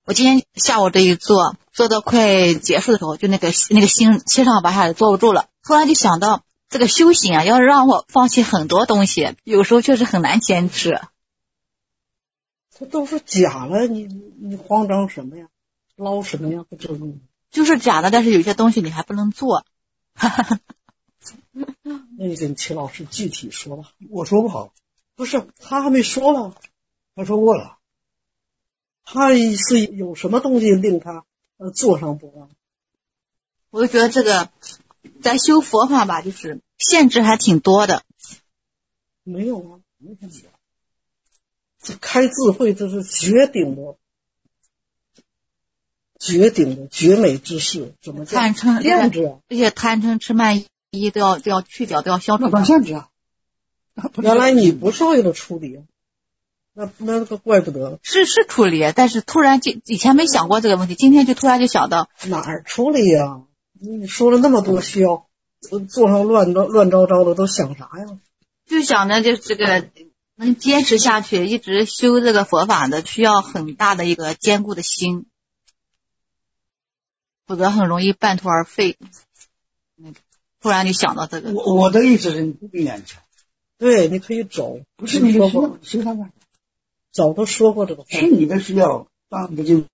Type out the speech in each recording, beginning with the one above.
我今天下午这一做到快结束的时候，就那个心上拔下来坐不住了，突然就想到这个修行啊，要让我放弃很多东西，有时候确实很难坚持。 这都是假了，你慌张什么呀？捞什么呀？不就是假的，但是有些东西你还不能做。 那你跟齐老师具体说吧。 我说不好， 不是他还没说了， 他说过了。 他是有什么东西令他坐上不安？ 我就觉得这个咱修佛法吧，就是限制还挺多的。 没有啊，没限制。这开智慧，这是绝顶的绝美之事，怎么叫贪嗔限制啊？ 这些贪嗔痴慢疑都要去掉，都要消除。 那限制啊！ 原来你不是为了处理，那个怪不得。 是处理，但是突然就以前没想过这个问题，今天就突然就想到。 哪儿处理呀？你说了那么多需要做上乱糟糟的，都想啥呀？ 就想着就这个能坚持下去，一直修这个佛法的，需要很大的一个坚固的心，否则很容易半途而废。突然就想到这个。 我的意思是你不必勉强。 对，你可以走， 不是你的需要，修它干啥？ 早都说过这个话。 是你的需要，当不就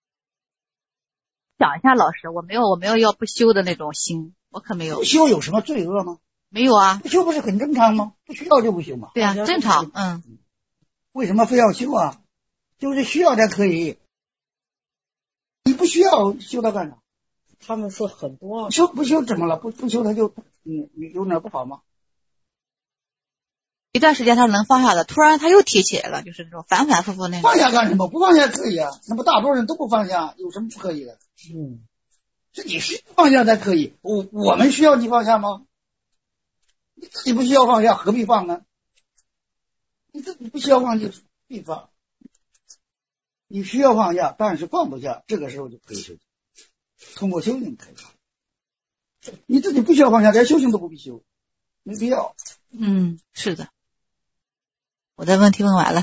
想一下，老师，我没有要不修的那种心，我可没有。 不修有什么罪恶吗？ 没有啊。 不修不是很正常吗？不需要就不修嘛。 对啊，正常。 为什么非要修啊？就是需要才可以。你不需要修它干啥？ 他们是很多修不修怎么了？不修他就你有哪不好吗？ 一段时间他能放下的，突然他又提起来了，就是那种反反复复那种。 放下干什么？不放下可以啊，那不大多数人都不放下，有什么不可以的？是你需要放下才可以。我们需要你放下吗？你自己不需要放下，何必放呢？你自己不需要放就必放。你需要放下，但是放不下，这个时候就可以修行。通过修行可以。你自己不需要放下，连修行都不必修，没必要。 是的。我的问题问完了。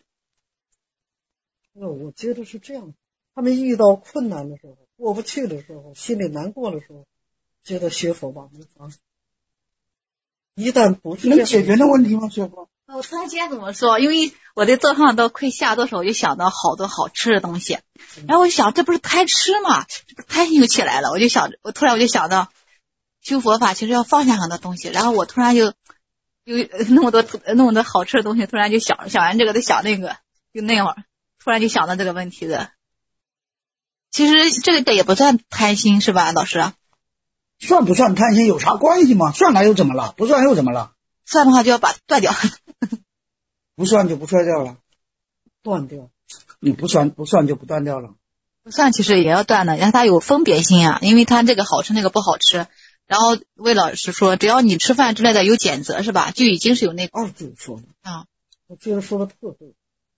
我觉得是这样，他们遇到困难的时候，过不去的时候，心里难过的时候，觉得学佛吧没法。一旦不是能解决的问题吗？学佛？ 我突然间怎么说？因为我在坐上都快下多时候，我就想到好多好吃的东西，然后我想这不是贪吃吗？这不贪心就起来了。我突然就想到，修佛法其实要放下很多东西，然后我突然就有那么多好吃的东西，突然就想完这个，再想那个，就那会儿突然就想到这个问题的。其实这个也不算贪心是吧，老师？ 算不算贪心有啥关系吗？算了又怎么了？不算又怎么了？ 算的话就要把它断掉。 不算就不断掉了。 断掉。 你不算就不断掉了。 不算其实也要断的，然后它有分别心啊，因为它这个好吃那个不好吃。然后魏老师说，只要你吃饭之类的有谴责是吧，就已经是有那个。 字说的啊， 我觉得说的特对。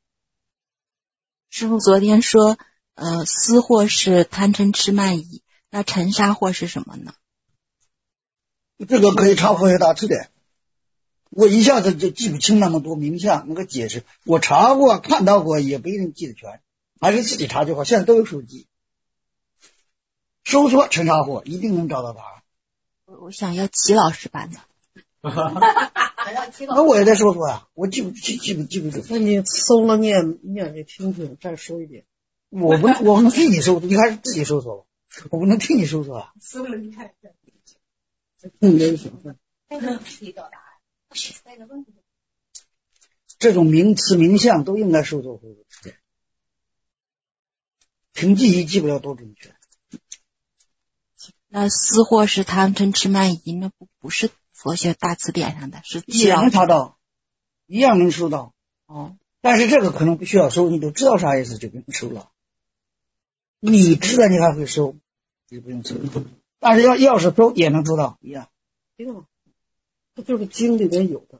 师父昨天说，私货是贪嗔痴慢疑，那尘沙货是什么呢？ 这个可以查佛学大辞典，我一下子就记不清那么多名相那个解释，我查过看到过也不一定记得全，还是自己查就好。现在都有手机，搜索尘沙货一定能找到答案。 我想要齐老师版的。 那我也在搜索啊，我记不住。 那你搜了念给听听，再说一遍。 我不能替你搜，你还是自己搜索吧，我不能替你搜索啊。 搜了你看。 这种名词名相都应该搜索回来，凭记忆记不了多准确。 那私货是贪嗔痴慢疑，那不是佛学大辞典上的，是也能查到，一样能搜到。但是这个可能不需要搜，你都知道啥意思就不用搜了。你知道你还会搜，就不用搜。但是要是搜也能搜到一样。 对吧？这就是经里面有的。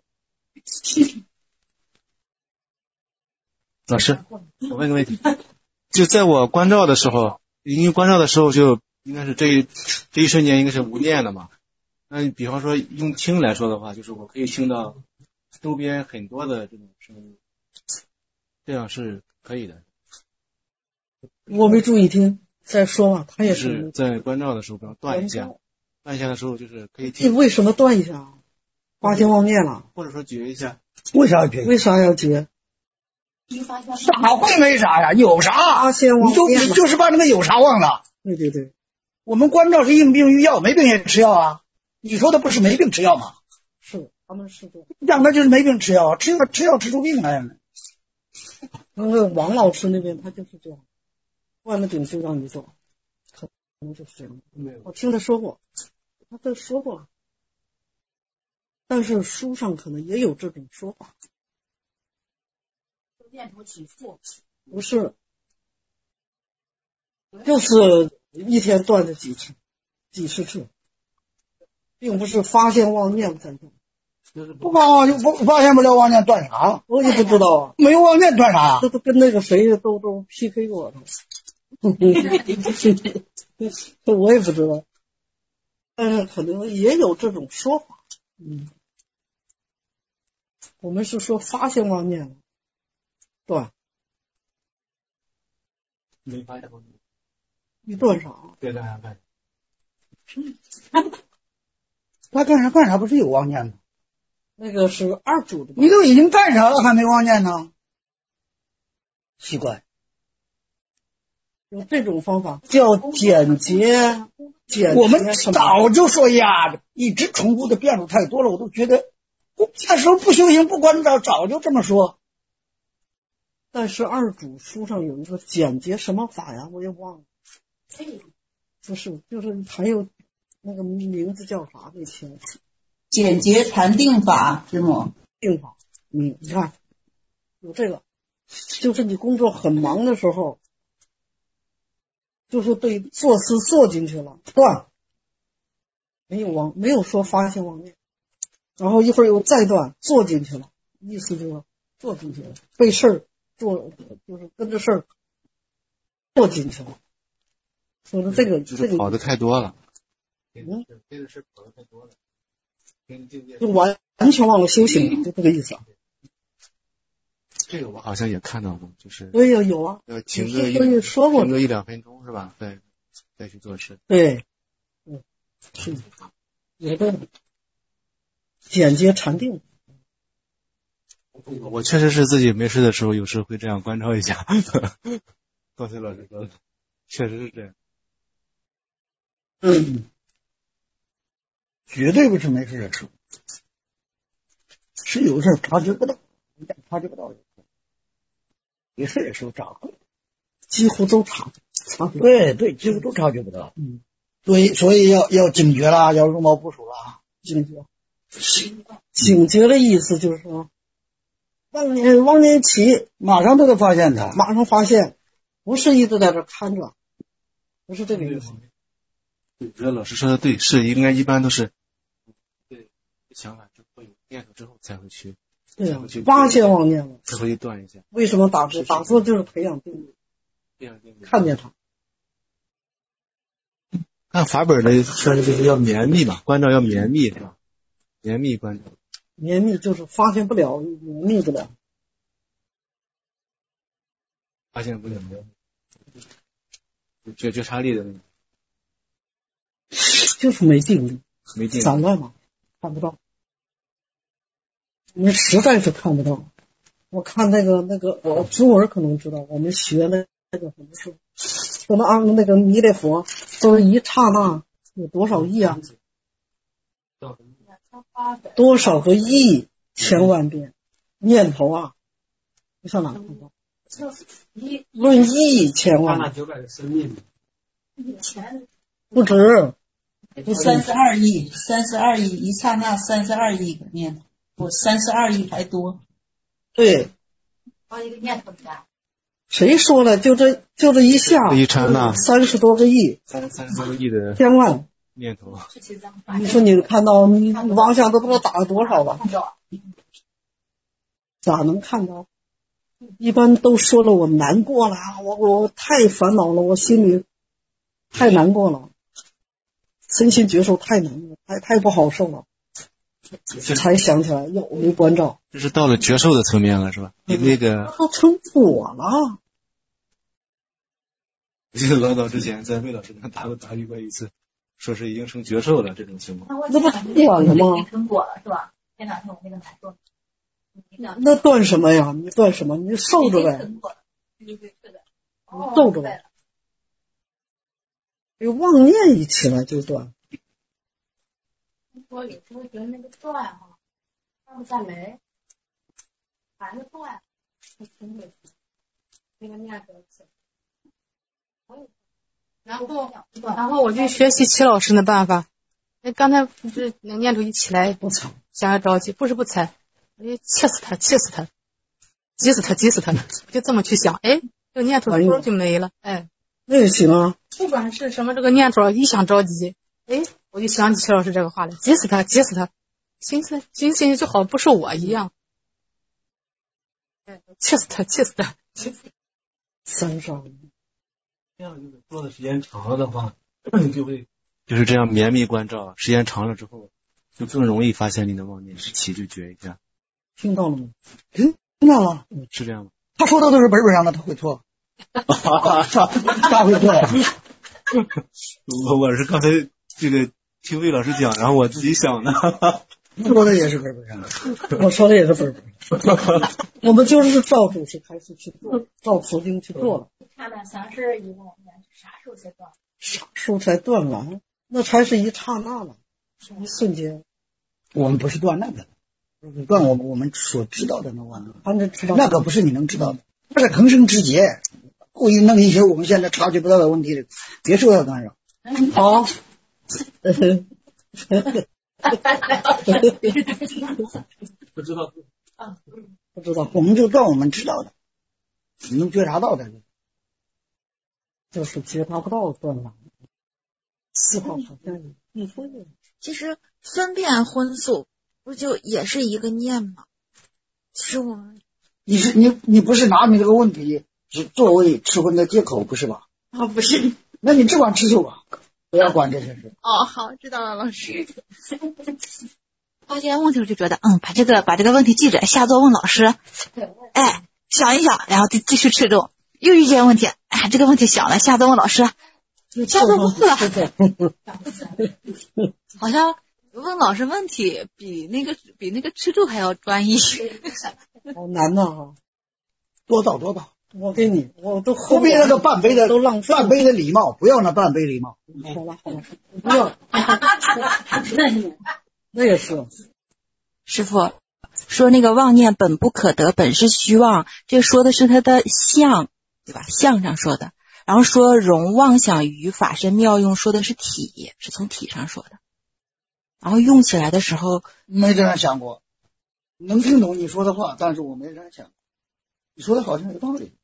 老师，我问个问题，就在我关照的时候，因为关照的时候就应该是这一瞬间应该是无念的嘛。那比方说用听来说的话，就是我可以听到周边很多的这种声音，这样是可以的。 我没注意听，再说嘛，他也是在关照的时候，不要断一下，断一下的时候就是可以你听， 为什么断一下？发心妄念了， 或者说绝一下。 为啥要绝？ 为啥要绝？ 啥会没啥呀？有啥？ 发心妄念你就是把那个有啥忘了。 对对对， 我们关照是应病于药，没病也吃药啊。你说的不是没病吃药吗？ 是他们是这样。 讲的就是没病吃药，吃药吃出病来了。 那个王老师那边他就是这样，关了顶就让你做，可能就是这样。我听他说过，他都说过了，但是书上可能也有这种说法。 念头起伏， 不是，就是一天断了几十次，并不是发现妄念在断。 不发现不了妄念断啥？ 我也不知道啊， 没有妄念断啥？ 这都跟那个谁都 PK 过了，我也不知道，但是可能也有这种说法。我们是说发现妄念了，断， 没发现妄念， 你断啥？ 别干啥干。 他干啥不是有妄念吗？ 那个是二主的吧， 你都已经干啥了，还没妄念呢？奇怪， 有这种方法叫简洁。 我们早就说呀，一直重复的变数太多了，我都觉得那时候不修行不关照，早就这么说。 但是二主书上有一个简洁什么法呀，我也忘了。不是，就是还有那个名字叫啥那天。 简洁禅定法是吗？ 定法，你看有这个，就是你工作很忙的时候，就是对做事做进去了，断，没有说发现妄念，然后一会儿又再断，做进去了，意思就是做进去了，被事儿做，就是跟着事儿做进去了。说的这个就是跑的太多了， 跟着事跑的太多了。 就完全忘了修行，就这个意思。 这个我好像也看到过，就是我也有啊， 要停个1-2分钟是吧？再去做事。 对，是有个简洁禅定。 我确实是自己没事的时候，有时会这样关照一下。高飞老师说的，确实是这样。 绝对不是没事的时候，是有事察觉不到，察觉不到。没事的时候察觉， 几乎都察觉。 对，几乎都察觉不到。所以要警觉啦，要如毛部署啦。 警觉的意思就是说，妄念起， 马上都得发现它， 马上发现，不是一直在这看着，不是这个意思。 我觉得老师说的对，是应该一般都是对想法之后有念头之后才会去， 对呀，发现妄念了， 才会去断一下。 为什么打坐？打坐就是培养定力，看见它。 按法本的说就是要绵密嘛，关照要绵密是吧？绵密关照。 绵密就是发现不了，绵密不了。 发现不了，觉察力的那个。 就是没定力，散乱嘛，看不到。你实在是看不到。我看那个，我中文可能知道，我们学那个什么是，说那个弥勒佛都是一刹那有多少亿啊？多少个亿千万遍念头啊！你上哪看到？论亿千万。900个生命。不止。 32亿，一刹那32亿个念头，我32亿还多。 对， 一个念头的。 谁说了？就这一下， 一刹那 30多个亿 ，30多个亿的千万念头。 你说你看到你妄想都不知道打了多少了，咋能看到？一般都说了我难过了，我太烦恼了，我心里太难过了。身心觉受太难了，太不好受了，才想起来我没关照。 这是到了觉受的层面了，是吧？比那个都成果了。 我记得老早之前在魏老师那答疑过一次，说是已经成绝兽了这种情况。 那不断了吗？ 成果了是吧？前两天我那个难受。 那断什么呀？你断什么？你受着呗。 对对是的。 你受着呗。这妄念一起来就断。 我有时候觉得那个断哈，断不下来，反正断，就停回去，那个念头起。 然后我就学习齐老师的办法。刚才不是那念头一起来， 不踩， 想要着急，不是不踩，我就气死他，气死他，急死他，急死他，我就这么去想，哎，这个念头突然就没了，哎， 那也行啊。 不管是什么这个念头，一想着急，哎，我就想起齐老师这个话来，急死他，急死他，心情就好不是我一样，哎，气死他，气死他，气死他。 三上。 这样就是做的时间长了的话，就是这样绵密关照，时间长了之后，就更容易发现你的妄念，一起就觉一下。 听到了吗？听到了。 是这样吗？ 他说的都是本上的，他会错。他会错。 我是刚才这个听魏老师讲，然后我自己想的。 说的也是本上的， 我说的也是本上。我们就是照主持开始去做，照佛经去做了。 看了啥事儿以后，啥时候才断？ 啥时候才断完？那才是一刹那了，一瞬间。 我们不是断那个，断我们所知道的那个， 反正知道那个不是你能知道的，那是恒生之劫，故意弄一些我们现在察觉不到的问题，别受到干扰。 好。 不知道。 不知道，我们就断我们知道的，你能觉察到的， 就是觉察不到断了。4号好像你说的。 其实分辨荤素不就也是一个念吗？其实我们你不是拿你这个问题只作为吃荤的借口，不是吧？ 啊，不是。 那你只管吃素吧，不要管这些事。 哦，好，知道了，老师。 发现问题我就觉得，把这个问题记着，下周问老师，哎，想一想，然后继续吃肉。又遇见问题，哎，这个问题想了，下周问老师，下周问了。好像问老师问题比那个吃肉还要专一。 好难呐！ 多道。 我给你，我都后面那个半杯的都浪费半杯的礼貌，不要那半杯礼貌。 好了，不要。那也是。 师父说那个妄念本不可得，本是虚妄，这说的是他的相，对吧？相上说的。然后说容妄想于法身妙用，说的是体，是从体上说的。然后用起来的时候， 没这样想过，能听懂你说的话，但是我没这样想。你说的好像有道理。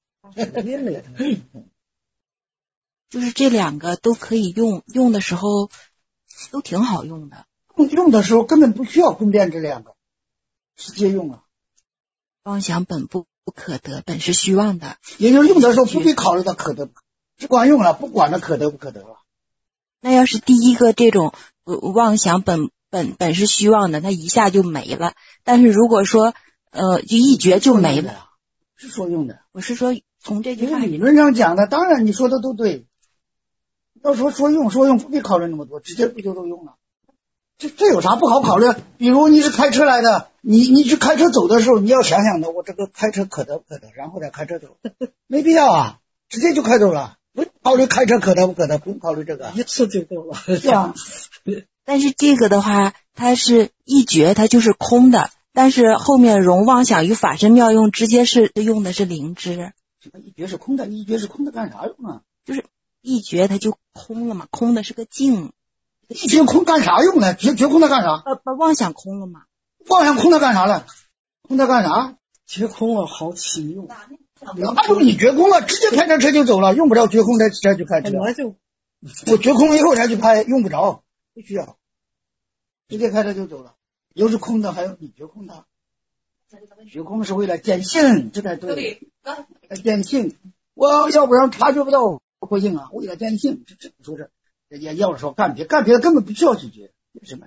就是这两个都可以用，用的时候都挺好用的。 用的时候根本不需要分辨这两个，直接用了。 妄想本不可得，本是虚妄的。 也就是用的时候不必考虑到可得不可得，只管用了，不管它可得不可得了。 那要是第一个这种妄想本是虚妄的，它一下就没了。但是如果说就一觉就没了， 是说用的。 我是说从这句话理论上讲的，当然你说的都对。要说用不必考虑那么多，直接不就都用了。这有啥不好考虑？比如你是开车来的，你去开车走的时候，你要想想的，我这个开车可得不可得，然后再开车走，没必要啊，直接就开走了，不考虑开车可得不可得，不用考虑这个， 一次就够了。 是啊。 但是这个的话，它是一觉，它就是空的，但是后面容妄想于法身妙用，直接是用的是灵知。 什么一觉是空的？一觉是空的干啥用啊？ 就是一觉它就空了嘛，空的是个静。 一觉空干啥用呢？觉空的干啥？ 把妄想空了嘛？ 妄想空的干啥了？空的干啥？ 觉空了好启用。 哪有你觉空了，直接开着车就走了，用不着觉空再去开车。 本来就我觉空以后才去拍，用不着，不需要，直接开车就走了。又是空的，还有你觉空的，觉空是为了见性，这才对。见性，我要不然察觉不到不行啊。为了见性，这说是也要说干别的根本不需要去觉，为什么呀？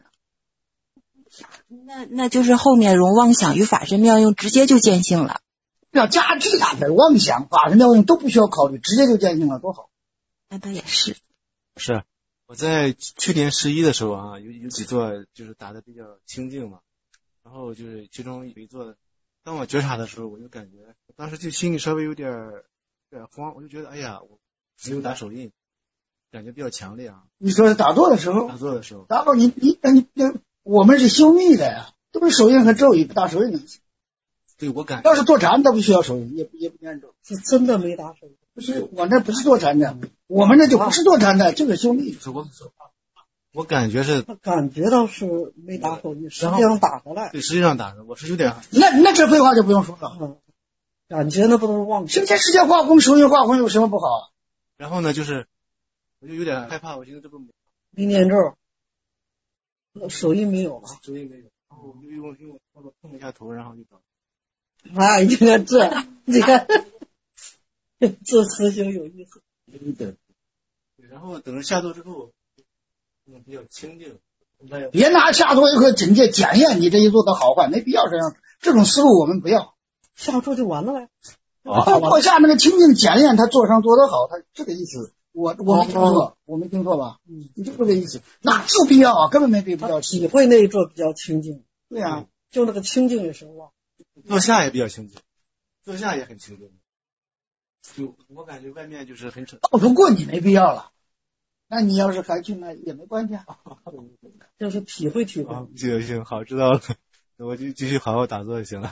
那就是后面容妄想与法身妙用，直接就见性了。 要加这俩的妄想、法身妙用都不需要考虑，直接就见性了，多好。 那倒也是。 是，我在去年11的时候啊，有几座就是打的比较清净嘛，然后就是其中有一座，当我觉察的时候，我就感觉当时就心里稍微有点慌，我就觉得哎呀，我没有打手印，感觉比较强烈啊。 你说打坐的时候？ 打坐的时候。 打坐你我们是修密的呀，都是手印和咒语，打手印能行。 对，我感要是坐禅，他不需要手印，也不念咒。 是真的没打手印。 不是，我那不是坐禅的，我们那就不是坐禅的，就是修密。 我感觉是， 感觉到是没打手印，实际上打回来。 对，实际上打的，我是有点。 那这废话就不用说了。 感觉那不都是妄生前世界化工，手印化工有什么不好啊？ 然后呢，就是我就有点害怕，我寻思这不没念咒，手印没有了， 手印没有，然后我就用碰一下头，然后就找。 哎，你看这，你看这师兄有意思。 对，然后等着下座之后，比较清静。 别拿下座一个警戒检验你这一座的好坏，没必要这样，这种思路我们不要。 下座就完了呗。 过下那个清净检验，他座上做得好，他这个意思。我没听错，我没听错吧？你就这个意思，哪是必要啊？根本没必要。 体会那一座比较清净。 对呀， 就那个清净也是旺。 坐下也比较清净，坐下也很清净。就我感觉外面就是很扯。 到处过你没必要了。那你要是还去那也没关系啊。 就是体会体会。 行，好，知道了，我就继续好好打坐就行了。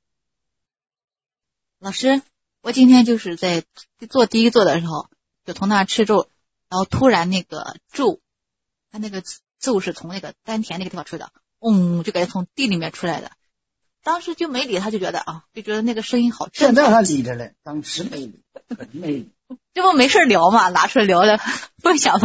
老师，我今天就是在做第一座的时候，就从那吃咒，然后突然那个咒，他那个咒是从那个丹田那个地方出的，就感觉从地里面出来的。当时就没理他，就觉得那个声音好正。 现在他理着了，当时没理，没理。 这不没事聊嘛，拿出来聊的，分享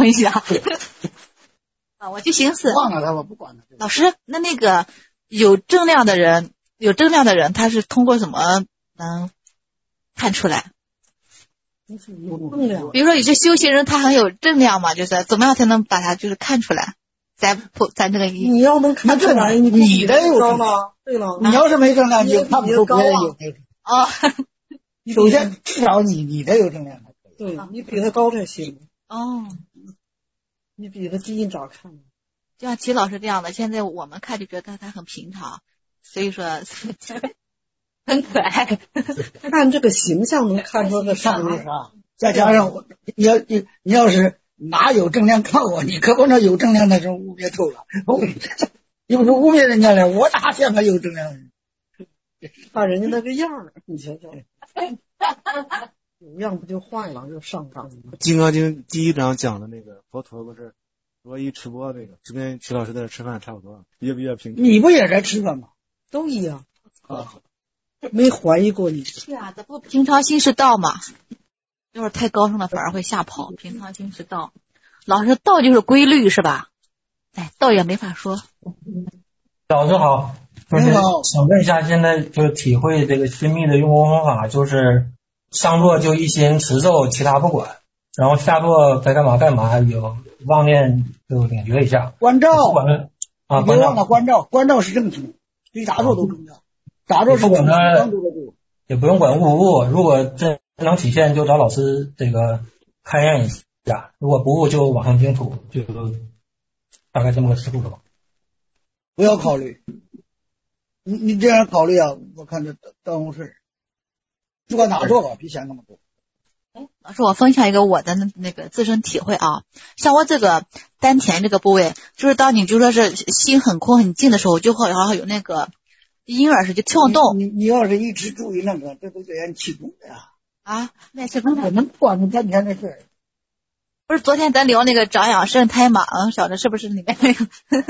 啊！我就寻思， 忘了他，我不管他。 老师，那个有正量的人，他是通过什么能看出来？ 有正量。 比如说有些修行人他很有正量嘛，就是怎么样才能把他就是看出来？咱这个你要能看出来，你的有正量。对了， 你要是没正量，你就看不出别人有没有。 哦， 首先至少你的有正量。 对，你比他高才行。 哦， 你比他低，你咋看？ 就像齐老师这样的，现在我们看就觉得他很平常，所以说很可爱。 看这个形象能看出个啥？ 再加上你要是哪有正量看我，你可不能有正量的时候污蔑透了。又是污蔑人家了，我哪像个有正量人？ 看人家那个样儿，你瞧瞧。有样不就坏了，就上纲。 《金刚经》第1章讲的那个佛陀不是罗衣吃播那个，就跟齐老师在这吃饭差不多，比较平常。 你不也在吃饭吗？ 都一样啊，没怀疑过你。 是啊，这不平常心是道嘛。要是太高深了，反而会吓跑。平常心是道，老师道就是规律是吧？哎，道也没法说。 老师好，就是想问一下，现在就体会这个心密的用功方法，就是上座就一心持咒，其他不管，然后下座该干嘛干嘛，有妄念就领觉一下。 关照啊， 别忘了关照，关照是正题，比打坐都重要。打坐是管也不用管悟不悟，如果真能体现，就找老师这个勘验一下；如果不悟，就往上净土，就大概这么个思路吧。 不要考虑，你这样考虑啊，我看这耽误事。不管打坐吧，别想那么多。 老师，我分享一个我的那个自身体会啊，像我这个丹田这个部位，就是当你就说是心很空很静的时候，就会好像有那个婴儿似的跳动。 你要是一直注意那个，这都给人气功的呀。 啊，那气功我们管丹田的事。 不是昨天咱聊那个长养生胎嘛？晓得是不是里面那个？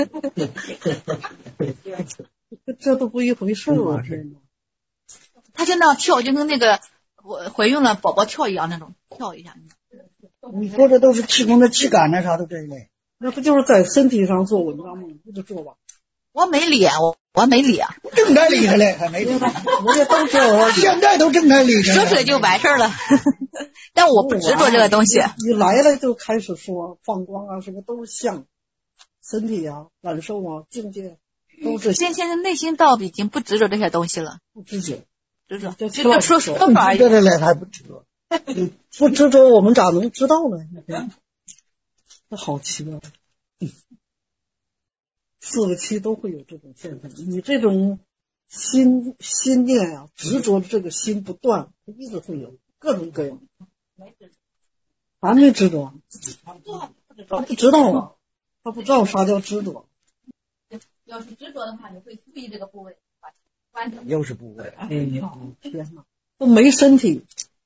这都不一回事啊！ 他就那样跳，就跟那个怀孕了宝宝跳一样，那种跳一下。 你说的都是气功的气感那啥的这一类， 那不就是在身体上做文章吗？不就做吧？ 我没理，我没理啊， 正在理他嘞，还没理。 我这都做， 现在都正在理他， 说说就完事儿了。但我不执着这个东西。 你来了就开始说放光啊，什么都是相，身体啊、感受啊、境界都是。 现在内心倒已经不执着这些东西了， 不执着， 执着就说法而已。 这来还不执着， 不执着，我们咋能知道呢？这好奇怪。4个7都会有这种现象。你这种心念啊，执着的这个心不断，一直会有各种各样。还没执着，他不知道啊，他不知道啥叫执着。 要是执着的话，你会注意这个部位。 又是部位。 天哪，都没身体。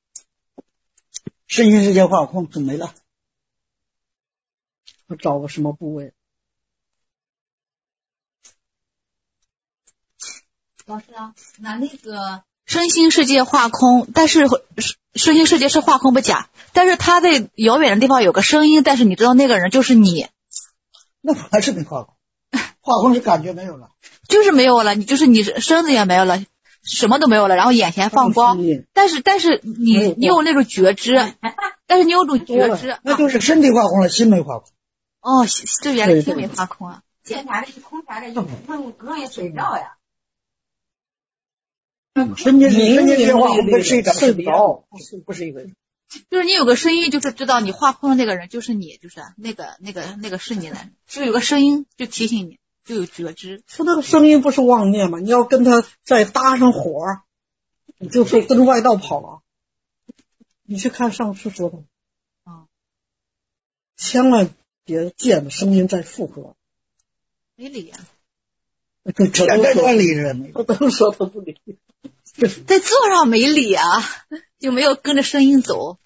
身心世界化空就没了。 他找个什么部位？ 老师啊，那个身心世界化空，但是身心世界是化空不假，但是他在遥远的地方有个声音，但是你知道那个人就是你， 那还是没化空。化空是感觉没有了， 就是没有了，你身子也没有了，什么都没有了，然后眼前放光，但是你有那种觉知，但是你有种觉知， 那就是身体化空了，心没化空。 哦，这原来心没化空啊。 见啥的，空啥的，更也睡不着呀。 身心世界化空跟睡不着，不是一回事。 就是你有个声音，就是知道你化空的那个人就是你，就是那个是你的，是有个声音就提醒你，就有觉知。 说那个声音不是妄念吗？你要跟他再搭上火，你就是跟外道跑了。你去看上师说的啊，千万别见的声音再复合， 没理啊。 全在乱理人， 我都说他不理。 在座上没理啊，就没有跟着声音走。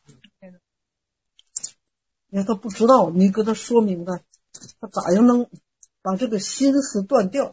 你看他不知道，你跟他说明白，他咋样能把这个心思断掉？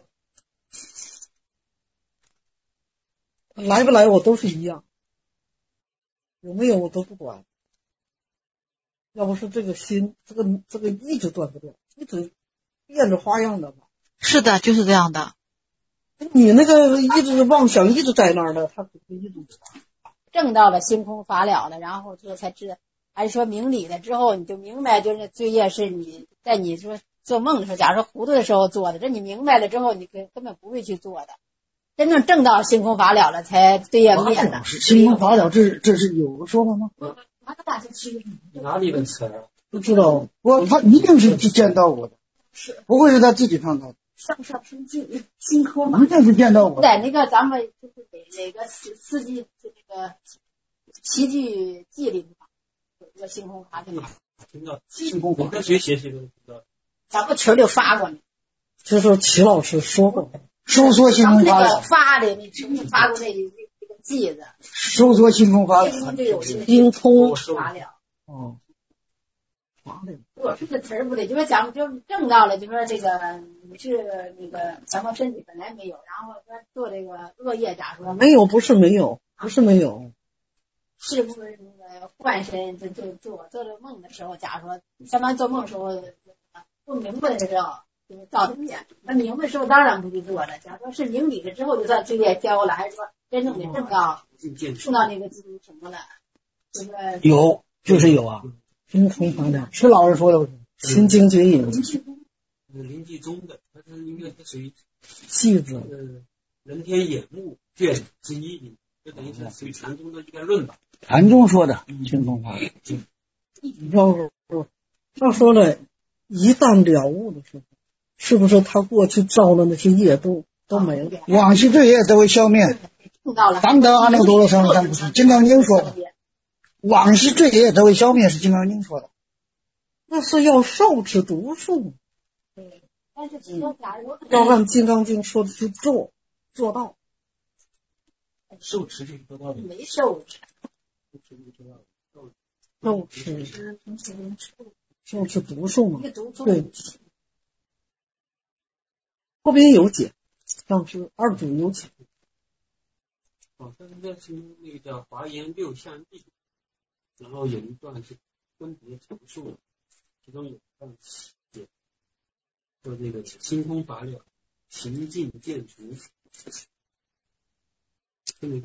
来不来我都是一样，有没有我都不管。要不是这个心，这个一直断不掉，一直变着花样的吧。 是的，就是这样的。 你那个一直妄想一直在那儿的，他一直证到了心空法了了，然后之后才知道，还是说明理了之后，你就明白，就是罪业是你在你说做梦的时候，假如说糊涂的时候做的，这你明白了之后，你根本不会去做的。真正证到心空法了了，才罪业灭的。 心空法了，这是有个说法吗？ 哪里的词啊？ 不知道，他一定是见到我的，不会是他自己创造的。 上升心空一定是见到我。 在那个咱们就是哪个四季这个奇剧记里有一个星空法的， 听到星空法，跟谁学习的？ 咱们群里发过呢。 就说齐老师说过， 收缩星空法了。 发的，你曾经发过那个记子。 收缩星空法了。 星空法了。 哦。 我说这词儿不对，就说讲就证到了，就说这个你是那个咱们身体本来没有，然后说做这个恶业，假说没有，不是没有，是不是那个幻身就做这个梦的时候，假说上班做梦的时候不明白的时候，就是造的业。那明白的时候当然不去做了。假说是明理了之后，就算罪业消了，还是说真正的证到碰到那个什么了？就是有，就是有啊。 星空法了， 是老师说的， 心经绝影。 临济宗的，它是应该属于戏子。 人天眼目卷之一，这等于是属于禅宗的一个论吧。 禅宗说的星空法。 要说了，一旦了悟的时候，是不是他过去造的那些业都没了？ 往昔罪业都会消灭。当得阿耨多罗三藐三菩提，金刚经说的。往昔罪业都会消灭，是金刚经说的。 那是要受持读数。 对，但是其中假如要按金刚经说的去做到。 受持就是做到的。 没受持。 受持读数嘛。 对。 后边有解，像是二祖有解。 但是这是那个叫《华严六相记》。然后有一段是分别阐述的，其中有一段写说这个星空法了，行尽见除，行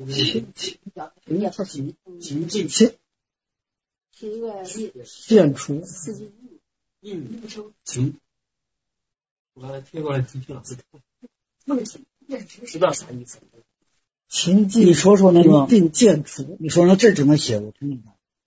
尽是一个见除应行。我刚才贴过来听老师看，知道啥意思？ 行尽， 你说那个定见除， 你说那这怎么写？我听明白。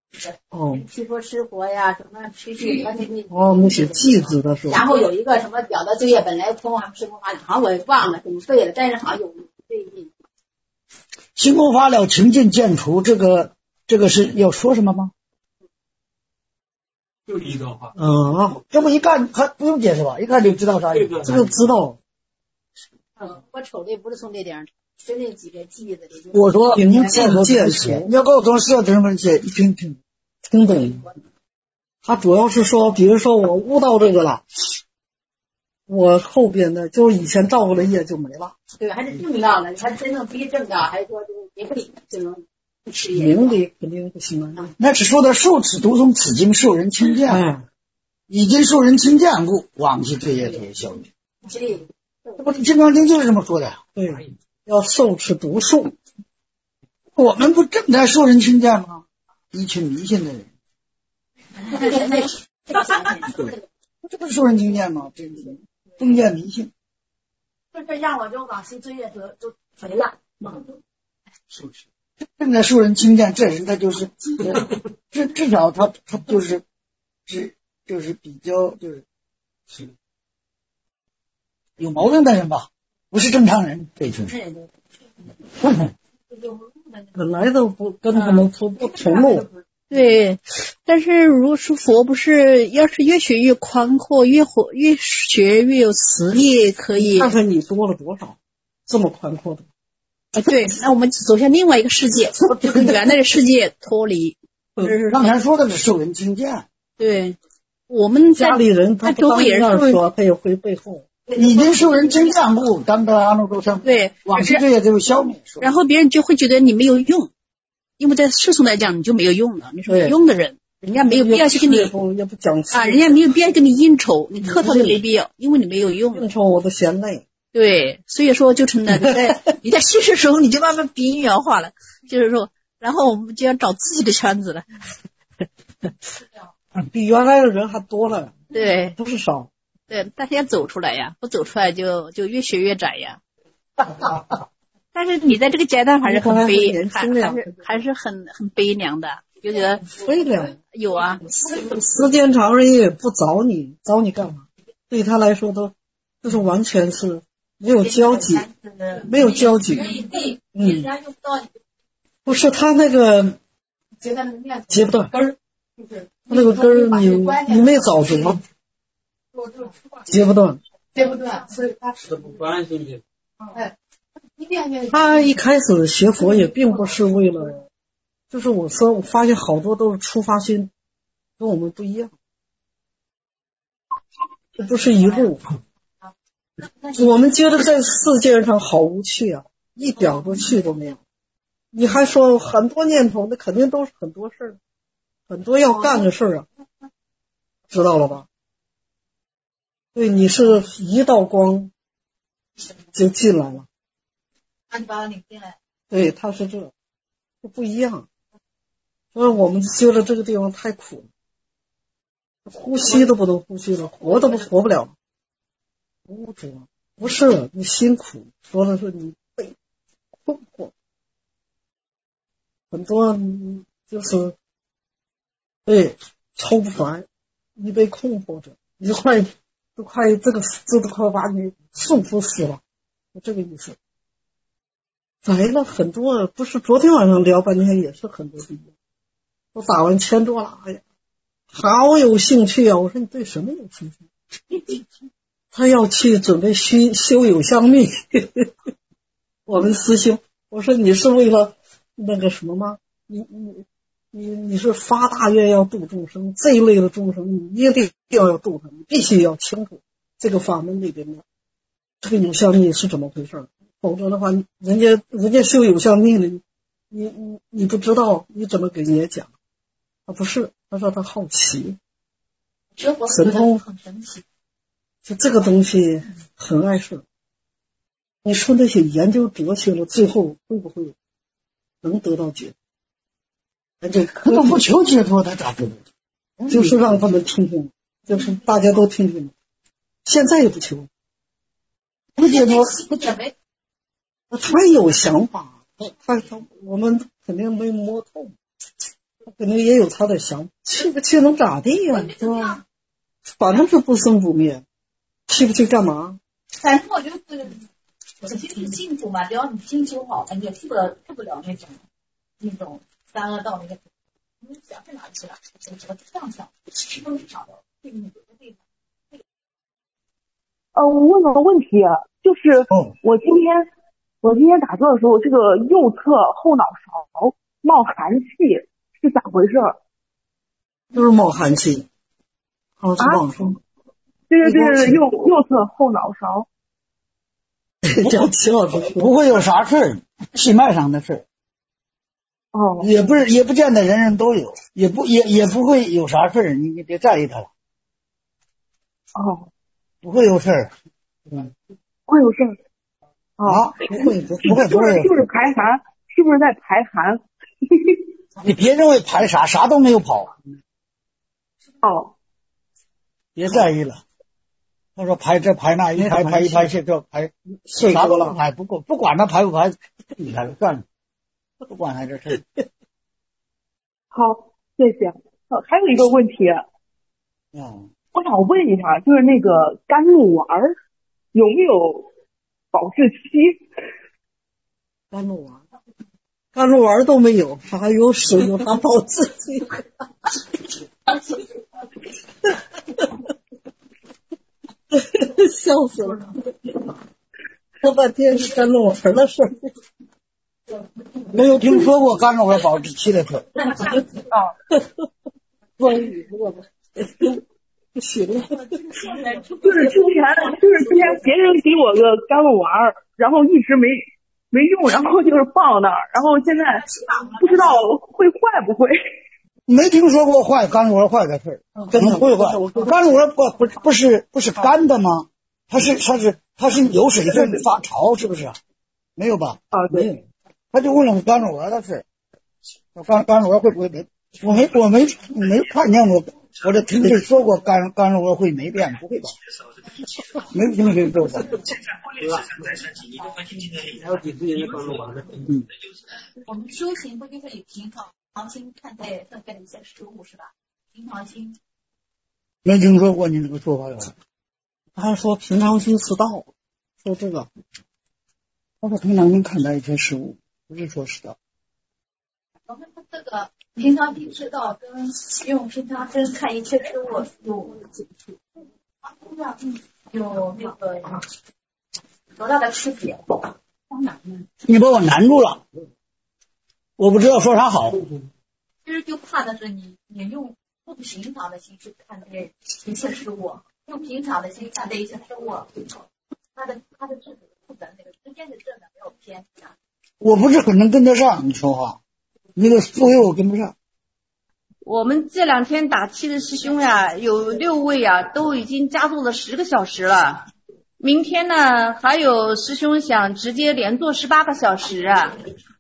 驱佛吃佛呀，什么持续那些句子的时候。 然后有一个什么表的罪业本来空行施工法，好像我也忘了怎么背了，但是好像有这一。 行功发了，勤进谏除，这个是要说什么吗？ 就一段话。 这么一看还不用解释吧？一看就知道啥意思。 这个知道。 我瞅的不是从这点上，就那几个句子里。 我说勤进谏除， 你要告诉我是要怎么写，一听听懂。他主要是说，比如说我悟到这个了，我后边的就是以前造过的业就没了。 对，还是正道的，还真正非正道，还是说就是明理就能吃业？ 明理肯定不行啊。 那只说的受此读诵此经受人亲见，已经受人亲见故，往其罪业皆消灭。这不是《金刚经》就是这么说的。 对，要受持读诵。 我们不正在受人亲见吗？一群迷信的人。这不是受人亲见吗？这封建迷信。 这让我就往昔罪业就肥了。 正在受人亲见，这人他就是至少他就是比较就是有毛病的人吧，不是正常人。这群本来都不跟他们不同路。 对，但是如果是佛，不是要是越学越宽阔，越学越有实力，可以看看你多了多少，这么宽阔的。 对，那我们走向另外一个世界，就跟原来的世界脱离。 刚才说的是受人亲见。 对，我们家里人他周围也是说，他也会背后。 已经受人亲见故，当得阿耨多罗。 对， 往昔罪业就消灭。 然后别人就会觉得你没有用。因为在世俗来讲，你就没有用了。你是没用的人，人家没有必要去跟你也不讲人家没有必要跟你应酬，你客套就没必要，因为你没有用。 应酬我都嫌累。 对，所以说就成了你在虚实时候，你就慢慢边缘化了。就是说，然后我们就要找自己的圈子了。 比原来的人还多了。 对， 不是少。 对，大家走出来呀，不走出来就越学越窄呀。但是你在这个阶段还是很还是很悲凉的，就觉得悲凉。 有啊， 时间长人也不找你干嘛？对他来说就是完全是没有交集。不是他那个接不断根儿，那个根儿你没找着，接不断， 所以他是不关心。 他一开始学佛也并不是为了，就是我发现好多都是出发心跟我们不一样，这不是一路。我们觉得在世界上好无趣啊，一点的趣都没有。你还说很多念头，那肯定都是很多事儿，很多要干的事儿啊，知道了吧？对，你是一道光就进来了。 你把我领进来。 对，他是这不一样。所以我们觉得这个地方太苦了，呼吸都不能呼吸了，活都活不了。不是你辛苦，说的是你被困惑。很多就是对抽不出来，你被困惑着，你都快这都快把你束缚死了，就这个意思。来了很多，不是昨天晚上聊半天也是很多地方。我打完签桌了，哎呀，好有兴趣啊！我说你对什么有兴趣？他要去准备修有相密。我们师兄，我说你是为了那个什么吗？你是发大愿要度众生，这一类的众生你一定要度他，你必须要清楚这个法门里边的这个有相密是怎么回事，否则的话，人家修有相密了，你不知道，你怎么给人家讲？他不是，他说他好奇，神通很神奇，就这个东西很碍事。你说那些研究哲学了，最后会不会能得到解脱？ 他都不求解脱，他咋得？ 就是让他们听听，就是大家都听听。现在也不求， 不解脱， 他有想法，我们肯定没摸透。 可能也有他的想法，去不去能咋地呀？对吧？反正是不生不灭，去不去干嘛？ 反正我就是我就是幸福嘛，只要你心修好了，你也去不了那种三恶道那个。你想去哪里去了？我这样想，都是想的这个地方。 我问了个问题，就是我今天打坐的时候，这个右侧后脑勺冒寒气，是咋回事？ 就是冒寒气，好是冒风。 对，右侧后脑勺。 叫齐老师不会有啥事儿，气脉上的事儿。 哦， 也不见得人人都有，也不会有啥事儿，你别在意它了。 哦， 不会有事儿， 不会有事儿。 啊，不会， 就是排寒，是不是在排寒？ 你别认为排啥都没有跑。 哦， 别在意了。他说排这排那，一排去这排，啥都能排，不管他排不排，你看算了，不管他这事。 好，谢谢。还有一个问题，我想问一下，就是那个甘露丸有没有保质期？ 甘露丸都没有，还有使用它保质期。笑死了！说半天是甘露丸的事儿， 没有听说过甘露丸保质期的事。 关于我们不行了。 就是之前别人给我个甘露丸，然后一直没用，然后就是放那儿，然后现在不知道会坏不会。 没听说过甘露丸坏的事儿，怎么会坏？甘露丸不是干的吗？它是有水分发潮，是不是？没有吧？ 啊，对。 他就问了甘露丸的事，甘露丸会不会没？我没看见过，我这听谁说过甘露丸会没变？不会吧？没听谁说过。 我们修行不就是以平常心看待身边的一些事物是吧？平常心。 没听说过你这个说法呀？ 他还说平常心是道，说这个。 他说平常心看待一些事物，不是说是道。 我们这个平常心是道跟用平常心看一切事物有那个多大的区别？ 你把我难住了，我不知道说啥好。 其实就怕的是你用不平常的心去看待一切事物，用平常的心看待一切事物，它的质的负的那个之间的正的没有偏差。 我不是很能跟得上你说话，那个思维我跟不上。 我们这2天打气的师兄呀，有6位呀，都已经加坐了10个小时了。明天呢，还有师兄想直接连坐18个小时啊。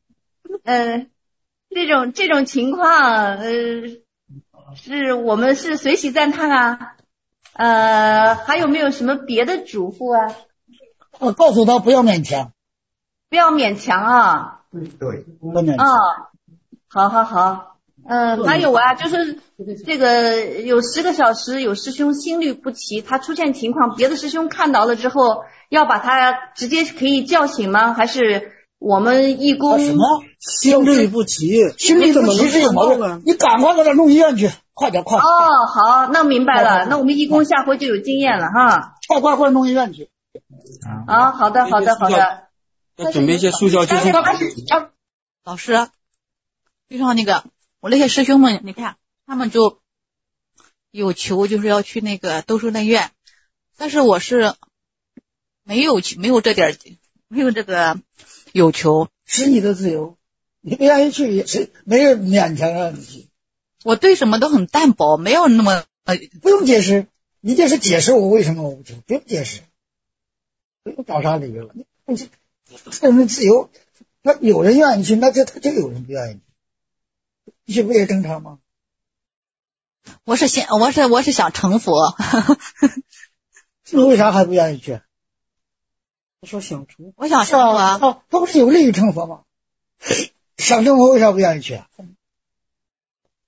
这种情况，是我们是随喜赞叹啊。还有没有什么别的嘱咐啊？ 我告诉他不要勉强。 不要勉强啊。 对，不勉强。 好。还有啊，就是这个有10个小时，有师兄心律不齐，他出现情况，别的师兄看到了之后，要把他直接可以叫醒吗？还是我们义工什么心律不齐？心律不齐是有毛病，你赶快给他弄医院去，快点。哦， 好，那明白了，那我们义工下回就有经验了哈。 快弄医院去。 啊，好的。 要准备一些塑胶救生筏。 老师，就像那个我那些师兄们，你看他们就有求，就是要去那个兜售内院，但是我是没有这个有求， 是你的自由，你不愿意去也是没人勉强让你去。 我对什么都很淡薄，没有那么不用解释，你就是解释我为什么我不去，不用解释，不用找啥理由了。这人自由，那有人愿意去，那他就有人不愿意去。你去不也正常吗？ 我是想成佛。 你为啥还不愿意去？ 他说想成， 我想成佛。 他不是有利于成佛吗？想成佛为啥不愿意去？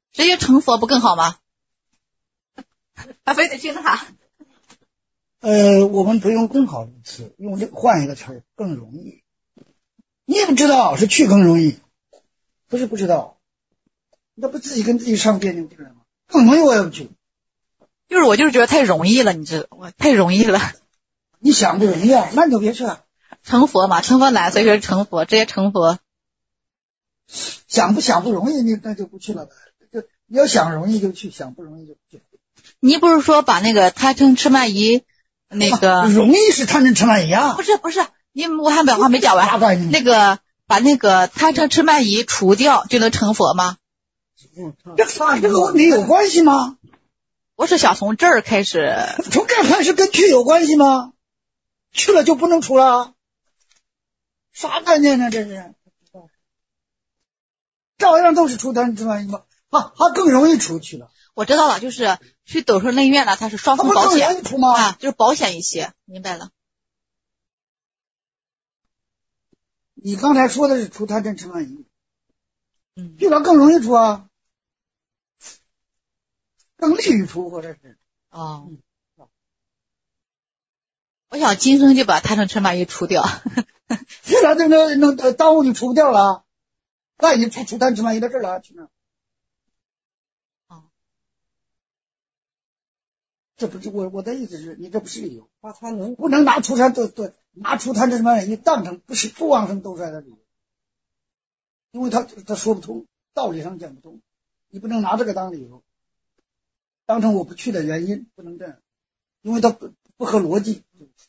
直接成佛不更好吗？他非得去那。 我们不用更好的词，用这换一个词儿更容易。你也不知道是去更容易，不是不知道，那不自己跟自己上别扭劲了吗？更容易我也不去。 就是我就是觉得太容易了，你知道我太容易了。 你想不容易啊，那你就别去了。 成佛嘛，成佛难，所以说成佛，直接成佛。 想不容易，那就不去了。就你要想容易就去，想不容易就不去。 你不是说把那个贪嗔痴慢疑那个、 容易是贪嗔痴慢疑啊？ 不是，我还没讲完。那个把那个贪嗔痴慢疑除掉就能成佛吗？ 这个问题有关系吗？ 我是想从这儿开始。 从这儿开始跟去有关系吗？去了就不能除了？啥概念呢？这是照样都是除贪嗔痴慢疑嘛，还更容易除去了。 我知道了，就是去斗顺内院了，它是双重保险啊，就是保险一些，明白了。 你刚才说的是除贪嗔痴慢疑，去了更容易除啊，更利于除，或者是我想今生就把贪嗔痴慢疑除掉。 去了能耽误你除不掉了，那你除贪嗔痴慢疑的事了，去哪？这不是我的意思是，你这不是理由，不能拿除贪拿除贪嗔痴慢疑当成不往生斗衰的理由，因为他说不通，道理上讲不通，你不能拿这个当理由，当成我不去的原因，不能这样，因为它不合逻辑。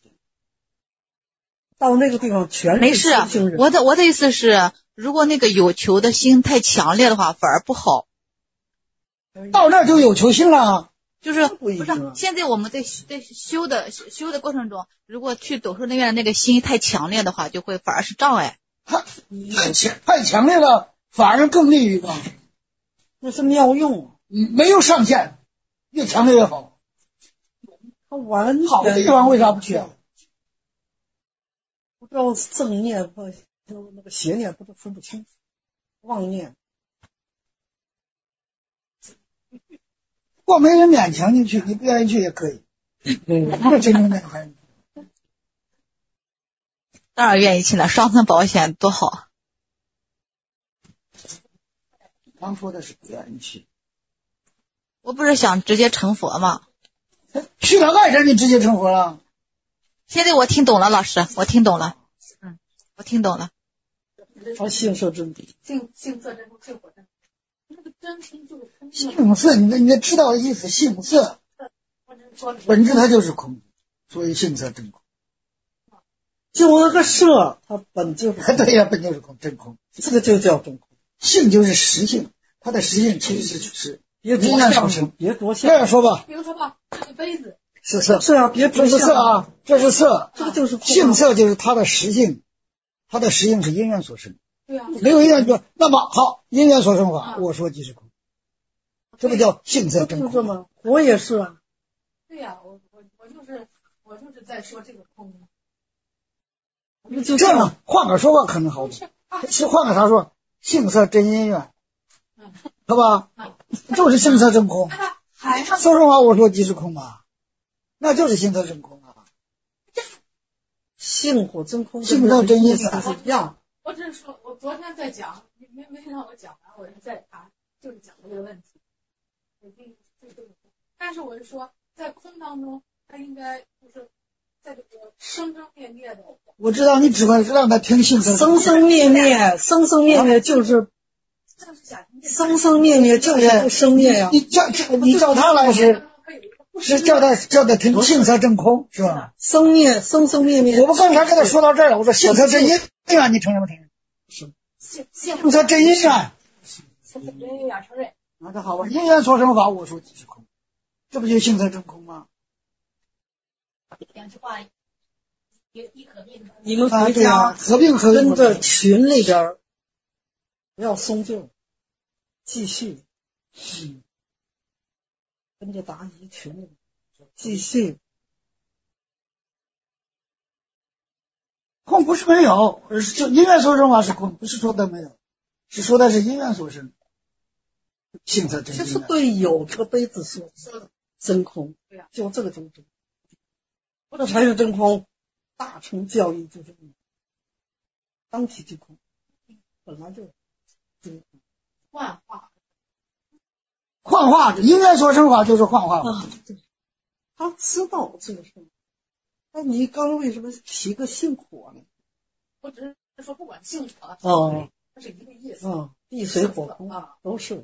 到那个地方全没事，我的意思是，如果那个有求的心太强烈的话，反而不好。 到那就有求心了。 就是不是现在我们在修的过程中，如果去斗顺内院的那个心太强烈的话，就会反而是障碍。 太强烈了，反而更利于吧？ 那是妙用， 没有上限，越强烈越好。 他完好的地方为啥不去啊？ 不知道正念和那个邪念不分不清，妄念。 我没人勉强你去，你不愿意去也可以。这真正勉强。 当然愿意去了，双层保险多好。 刚说的是不愿意去。 我不是想直接成佛吗？ 去了干啥？你直接成佛了？ 现在我听懂了，老师，我听懂了。我听懂了。 性色真谛， 性色真空，性火真空。那个真空就是空。 性色，你知道的意思，性色本质它就是空，所以性色真空。 就那个色，它本就对呀，本就是空，真空。 这个就叫真空。 性就是实性，它的实性其实是别着相，别着相。 这样说吧， 比如说吧，这个杯子是色， 是啊，别着相这是色啊，这是色， 这个就是性色，就是它的实性，它的实性是因缘所生。 对啊， 没有因缘说，那么好，因缘所生法，我说即是空，这不叫性色真空吗？我也是啊。 对呀，我就是在说这个空。 这样换个说法可能好点，是换个啥说？性色真因缘，是吧？就是性色真空。说实话，我说即是空嘛，那就是性色真空啊。 性火真空， 性色真因缘是一样。 我只是说，我昨天在讲，没让我讲完，我是在谈，就是讲这个问题。但是我是说，在空当中，它应该就是在这个生生灭灭的。 我知道你只会让他听性色生生灭灭，生生灭灭就是生生灭灭就是不生灭呀。 你叫他来是叫他听性色真空是吧？ 生灭生生灭灭。 我们刚才跟他说到这儿了，我说性色真因缘，你承认不承认？ 性色真因缘。 真因缘承认。 那这好吧，因缘所生法，我说即是空，这不就性色真空吗？ 两句话一合并。 你们回家合并跟着群里边不要松劲，继续，跟着答疑群里继续。 空不是没有，而是就因缘所生法是空，不是说的没有，是说的是因缘所生。 性色真就是对有这个杯子说真空，就这个真空，这才是真空。大乘教义就是当体即空，本来就真空。 幻化，应该说成话就是幻化啊。他知道这个事，那你刚为什么提个性火呢？ 我只是说不管性火，它是一个意思。 地水火空都是。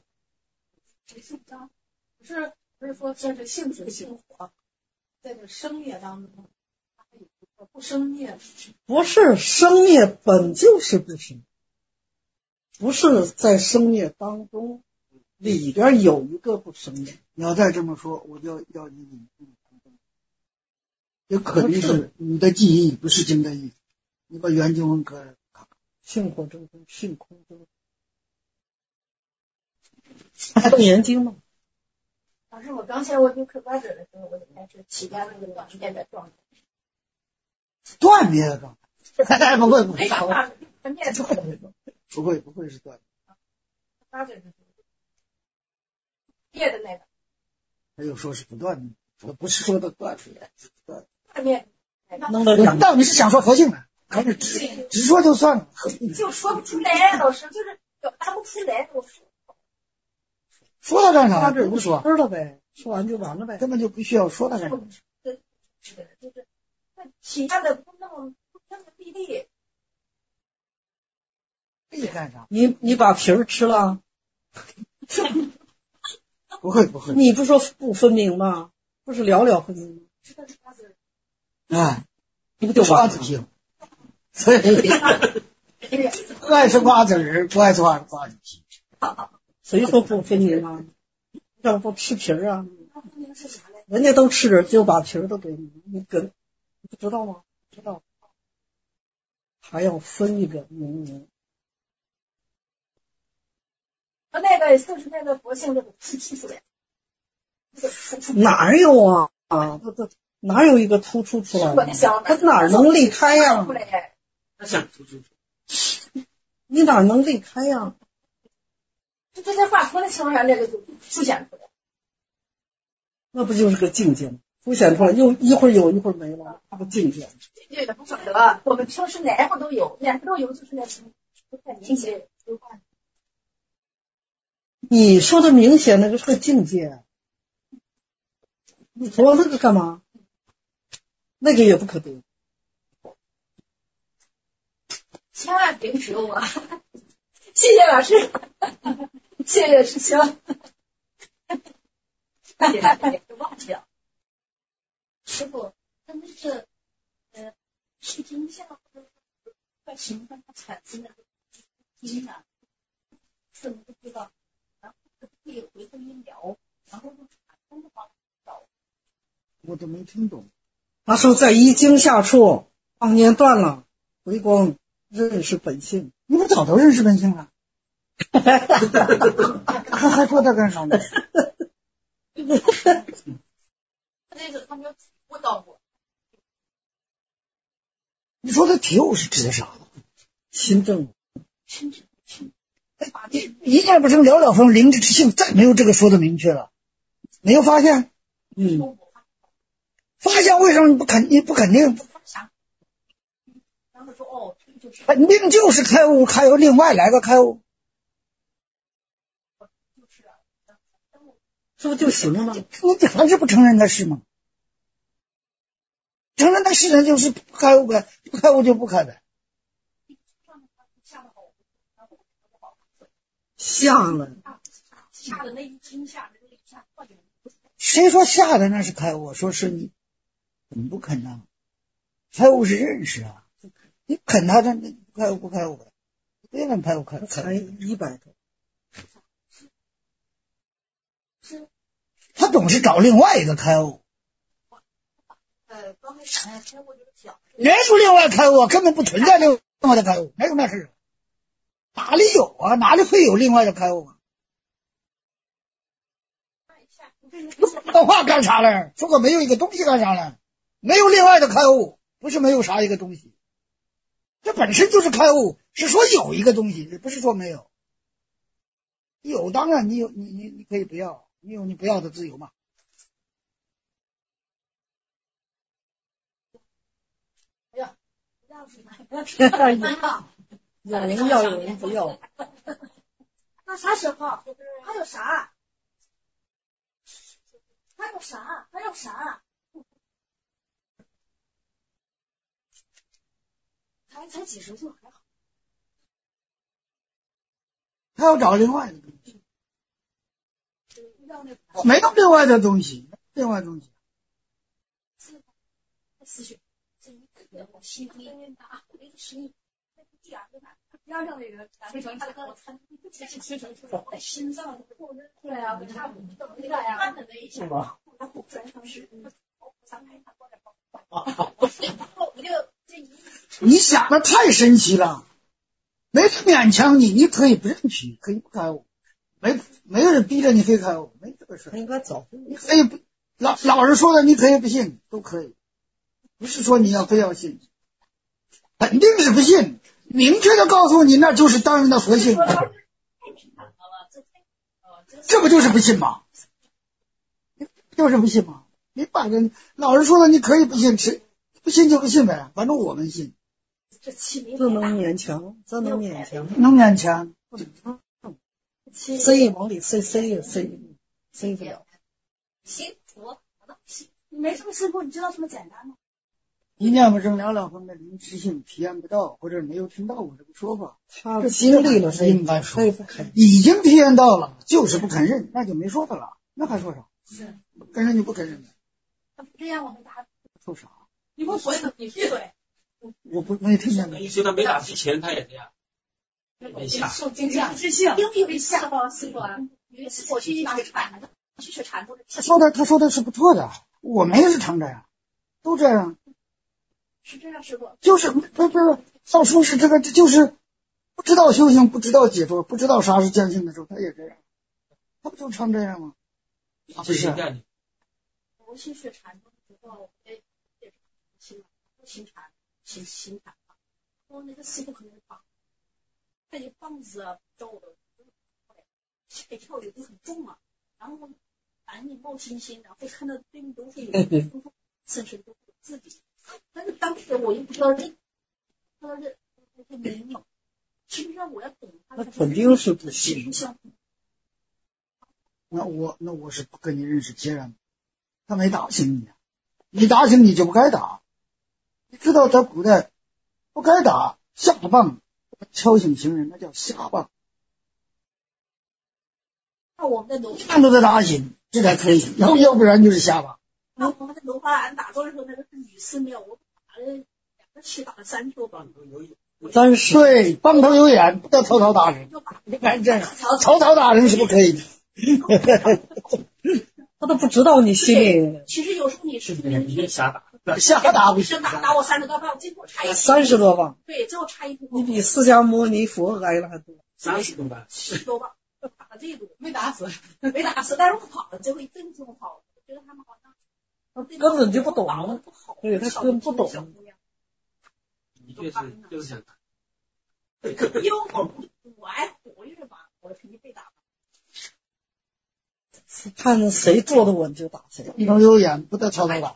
不是说这是性水性火，在这生灭当中，它有一个不生灭。 不是生灭本就是不生，不是在生灭当中里边有一个不生灭。 你要再这么说，我就要你，也可能是你的记忆不是经的意思。你把原经文搁性火真空，性空真空，不研究吗？ 老师，我刚下我就嗑瓜子的时候，我就开始起家那个断灭的状态。 断灭的状态？不会是断灭。 瓜子是灭的那个。 还有说是不断灭，不是说的断灭， 断灭。 到底是想说佛性呢，还是直说就算了？ 就说不出来，老师就是表达不出来，我说到干啥？不说吃了呗，说完就完了呗， 根本就不需要说到干啥。 就是体验的不那么利利。 利干啥？ 你把皮儿吃了？ 不会。 你不说不分明吗？不是了了分明吗？ 哎， 你不就瓜子皮？所以不爱吃瓜子儿，不爱吃瓜子皮。 谁说不分明啊？要不吃皮儿啊？人家都吃着，就把皮儿都给你，你不知道吗？知道，还要分一个明。 那个就是那个佛性这个突出来， 哪有啊？这哪有一个突出出来？他哪能离开呀？ 他想突出， 你哪能离开呀？ 就在画图的情况下，那个就凸显出来。 那不就是个境界吗？凸显出来，又一会儿有一会儿没了，这个境界。 这个不晓得，我们平时哪不都有，就是那什么不太明显。 你说的明显，那个是个境界。你说那个干嘛？那个也不可得。 千万别指我，谢谢老师，谢谢师兄。忘掉，师傅，他们是是惊吓或者快情况产生的惊讶，是不知道，然后可以回复医疗，然后就产生的话找。 我都没听懂。 他说在一惊吓处，妄念断了，回光认识本性。 你不早都认识本性了？还说他干啥呢？ 那个他没有体悟到过。 你说的体悟是指的啥？ 心正。 一念不生，了了分，灵之之性，再没有这个说的明确了。没有发现？发现为什么你不肯定？肯定就是开悟，还有另外来个开悟， 这不就行了吗？ 你还是不承认那是吗？承认那是人就是不开悟呗，不开悟就不开呗。 吓了那一惊吓的那一下， 谁说吓的那是开悟？说是你不肯啊？开悟是认识啊，你肯他的那不开悟呗？别人开悟才 100多， 他总是找另外一个开悟。 刚才想开悟就是讲， 人说另外开悟根本不存在另外的开悟，没有那事，哪里有啊？哪里会有另外的开悟啊？说话干啥了？说个没有一个东西干啥了？没有另外的开悟，不是没有啥一个东西，这本身就是开悟，是说有一个东西，不是说没有。 有当然你有你可以不要，你有你不要的自由嘛。 哎呀，要是有人要有人不要。 那啥时候？还有啥？还有啥？还有啥？才几十岁还好。 他要找另外的东西，没有另外的东西，另外的东西。 思绪，这一个我心里啊，那个声音，那个第二个呢，边上那个非常大个，在心脏后面出来啊，差不多这个呀，按的那一下，他不转成是，上海他过来报，我就这你想的太神奇了，没人勉强你，你可以不认取，可以不开悟，没有人逼着你非开悟，没这个事。 应该早， 你可以不老人说的，你可以不信，都可以，不是说你要非要信，肯定是不信，明确的告诉你，那就是当然的佛性，这不就是不信吗？就是不信吗？你把人老人说的，你可以不信，不信就不信呗，反正我们信。 这能勉强，这能勉强， 能勉强。 塞往里塞也塞不了。 行，我能行，你没什么师傅，你知道这么简单吗？ 一念不生两两分的临时性体验不到，或者没有听到过这个说法， 他经历了， 应该说已经体验到了，就是不肯认，那就没说的了，那还说啥？ 是不肯认就不肯认了。 他不这样，我们打说啥？ 你不回头，你闭嘴。 我不没听见。 你说他没打之前他也这样，没下。 受惊吓，因为吓到师傅啊，我去学禅都是。 他说的是不错的，我们也是常这样，都这样。 是这样，师傅。就是不是，少说是这个，就是不知道修行，不知道解脱，不知道啥是见性的时候，他也这样，他不就常这样吗？啊，不是。 我去学禅都知道，行禅。心禅嘛，我那个师傅可能棒，他一棒子啊照的，被跳的都很重嘛，然后反正冒星星，然后看到对面都会有身身都是自己，但是当时我又不知道这明了，实际上我要懂他， 那肯定是不信。 那我是不跟你认识截然，他没打醒你，你打醒你就不该打。你知道在古代不该打下棒，敲醒行人，那叫下棒。 那我们的龙看都得打醒，这才可以，要不然就是下棒。 那我们的龙华庵打坐的时候，那个是女寺庙，我打了2个气，打了3球棒。 30 对，棒头有眼，不叫草草打人。你看这样，草草打人是不可以的。 他都不知道你心里。 其实有时候你是你瞎打。 瞎打不行，打我30多棒，最后差 30多棒， 对，最后差1步。 你比释迦牟尼佛挨了还多。 30多棒 ，10多棒，打了这多，没打死，但是我跑了，最后一阵这么跑，我觉得他们好像根本就不懂，对他根本不懂。 你就是想打， 因为我爱活跃嘛，我肯定被打。 看谁坐得稳就打谁， 一头有眼，不得草草打。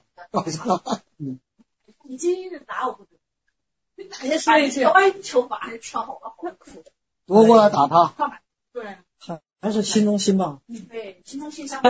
你今日打我不得，你打下3球把还跳好了，好苦的。 夺过来打他。 对。 还是心中心吧。 对，心中心相。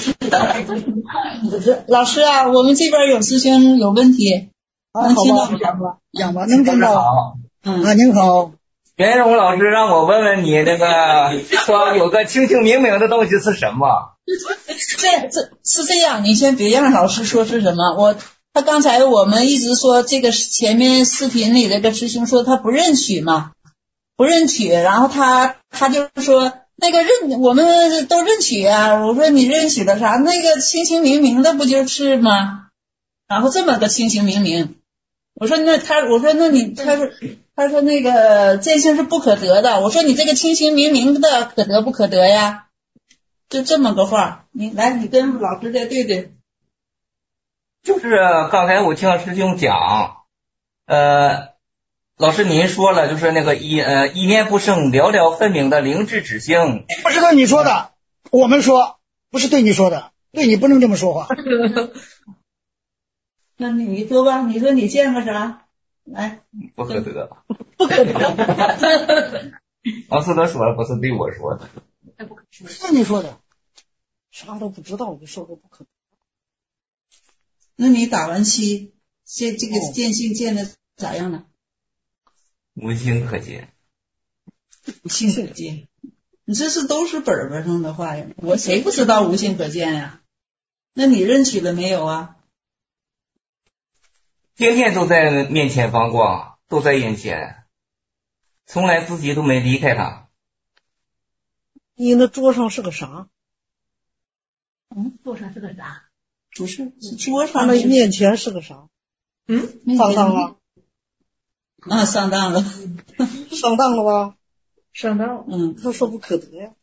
老师啊，我们这边有师兄有问题，能听到讲吧，能听到。啊，您好。 袁荣老师让我问问你，那个说有个清清明明的东西是什么？ 是这样，你先别让老师说是什么。他刚才我们一直说这个前面视频里这个师兄说他不认取嘛，不认取，然后他就说那个我们都认取啊。我说你认取了啥？那个清清明明的不就是吗？然后这么个清清明明，我说那他说那个见性是不可得的。我说你这个清清明明的可得不可得呀？就这么个话，你跟老师再对对。 就是刚才我听师兄讲， 老师您说了，就是那个一念不生，了了分明的灵智之性， 不是对你说的，我们说不是对你说的，对你不能这么说话。 那你说吧，你说你见过啥？来， 不可得， 不可得。 王思德说了，不是对我说的， 是你说的，啥都不知道就说个不可得。 那你打完七，这个见性见的咋样呢？ 无性可见， 无性可见，你这是都是本本上的话呀，我谁不知道无性可见呀？那你认取了没有啊？ 天天都在面前放光，都在眼前，从来自己都没离开他。 你那桌上是个啥？ 桌上是个啥？ 不是，是桌上。 他那面前是个啥？上当了。 啊，上当了， 上当了吧？ 上当。 他说不可得呀。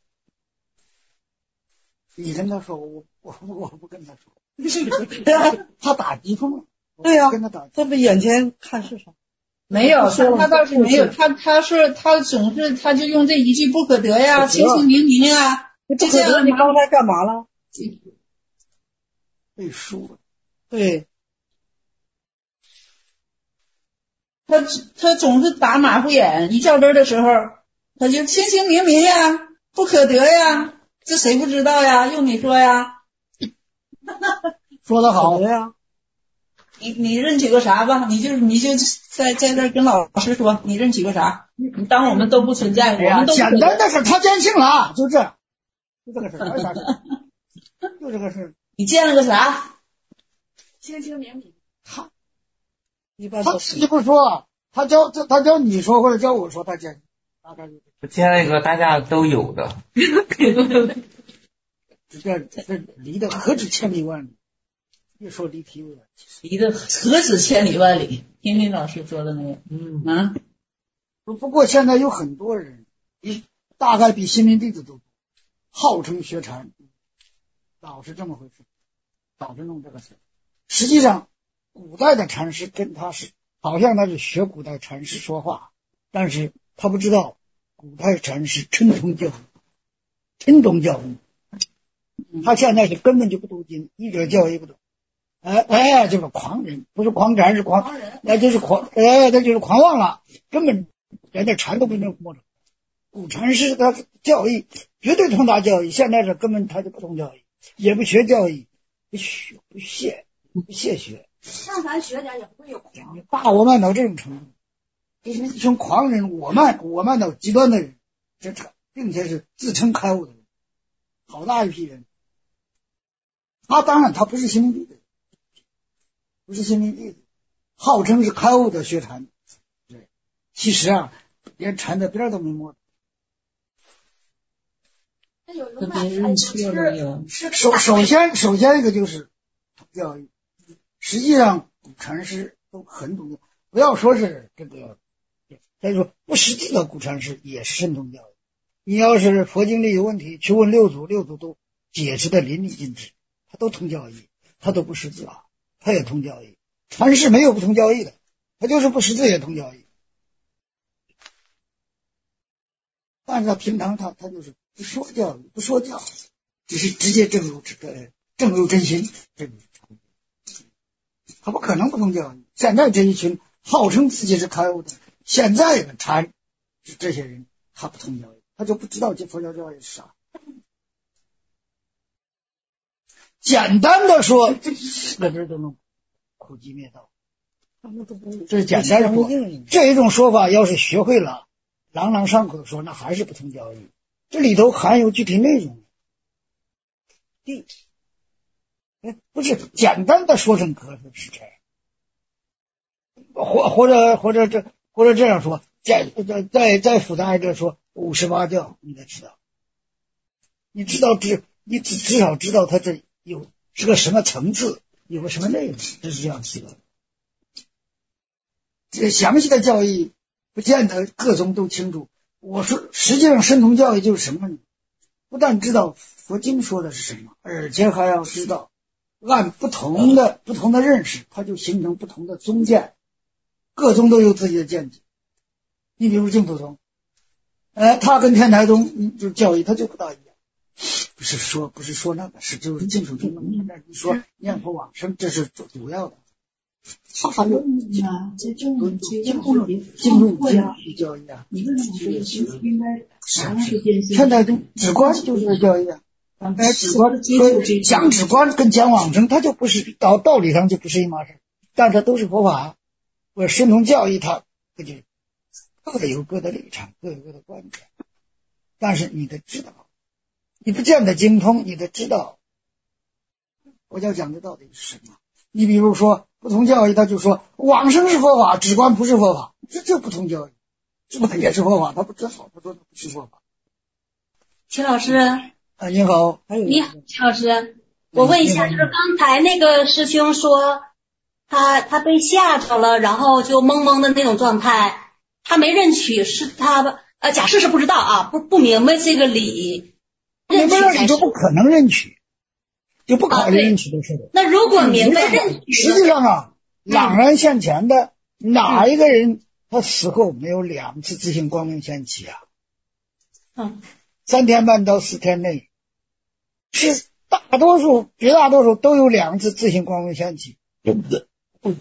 你跟他说，我不跟他说。他打击痛了。 对呀， 跟他打。 他们眼前看是啥？ 没有，他倒是没有，他说他总是他就用这一句不可得呀，清清明明啊，就这样。 你刚才干嘛了？ 背书了。 对。 他总是打马虎眼，一较真的时候，他就清清明明呀，不可得呀，这谁不知道呀？用你说呀？ 说得好呀。 你认取个啥吧？你就在这跟老师说，你认取个啥？你当我们都不存在，我们都简单的事，他见性了，就这，就这个事，没啥事，就这个事。 你见了个啥？ 清清明明。 他自己不说，他教你说或者教我说，他见，大概就见那个大家都有的。 这离得何止千里万里。越说离题了， 离得何止千里万里？听听老师说的没有？ 不过现在有很多人，大概比心灵弟子都多，号称学禅，老是这么回事，老是弄这个事。实际上，古代的禅师跟他是好像他是学古代禅师说话，但是他不知道古代禅师称宗教育，他现在是根本就不读经，一点教育不懂。就是狂人，不是狂禅，是狂人，那就是狂妄了，根本连这禅都不能摸着。古禅师他教义绝对通达教义，现在是根本他就不通教义，也不学教义，不屑学。 让咱学点也不会有狂。 大我慢到这种程度，就是一群狂人，我慢到极端的人，并且是自称开悟的人，好大一批人。他当然他不是心灵弟子。不是心灵弟子，号称是开悟的学禅，对，其实啊，连禅的边都没摸。首先一个就是教育，实际上古禅师都很懂，不要说是这个，再说不实际的古禅师也是深通教育。你要是佛经里有问题，去问六祖都解释的淋漓尽致，他都通教义，他都不识字啊。他也通教义，禅师没有不通教义的，他就是不识字也通教义。但是他平常他就是不说教，只是直接正入真心，他不可能不通教义。现在这一群号称自己是开悟的，现在的禅这些人，他不通教义，他就不知道这佛教教义是啥。简单的说，4个字都能苦集灭道，这是简单的说。这一种说法要是学会了，朗朗上口的说，那还是不通教义。这里头含有具体内容。不是简单的说成格子是这样，或者这样说，再复杂一点说，58教你得知道，你至少知道它这是个什么层次，有个什么内容，这是这样提的。这详细的教义不见得各宗都清楚。我说实际上深通教义就是什么呢？不但知道佛经说的是什么，而且还要知道按不同的认识，它就形成不同的宗见，各宗都有自己的见解， 你比如净土宗，他跟天台宗就是教义，他就不大一样。不是说那个，就是净土宗你说念佛往生，这是主要的。 还有呢，这净土教义啊，天台宗止观就是教义啊。止观讲止观跟讲往生，它就不是道理上就不是一码事，但它都是佛法。我神通教义，它各有各的立场，各有各的观点。但是你得知道，你不见得精通，你得知道佛教讲的到底是什么。你比如说不同教义，他就说往生是佛法，止观不是佛法，这不同教义。止观也是佛法，他不知道，他说不是佛法。 齐老师。 你好， 你好，齐老师，我问一下，就是刚才那个师兄说他被吓着了，然后就懵懵的那种状态，他没认取，是他假设是不知道啊，不明白这个理， 明白了你就不可能认取，就不考虑认取的事。 那如果明白认取， 实际上啊，朗然现前的哪一个人他死后没有2次自性光明现起啊？3天半到4天内。是绝大多数都有2次自性光明现起，对不对？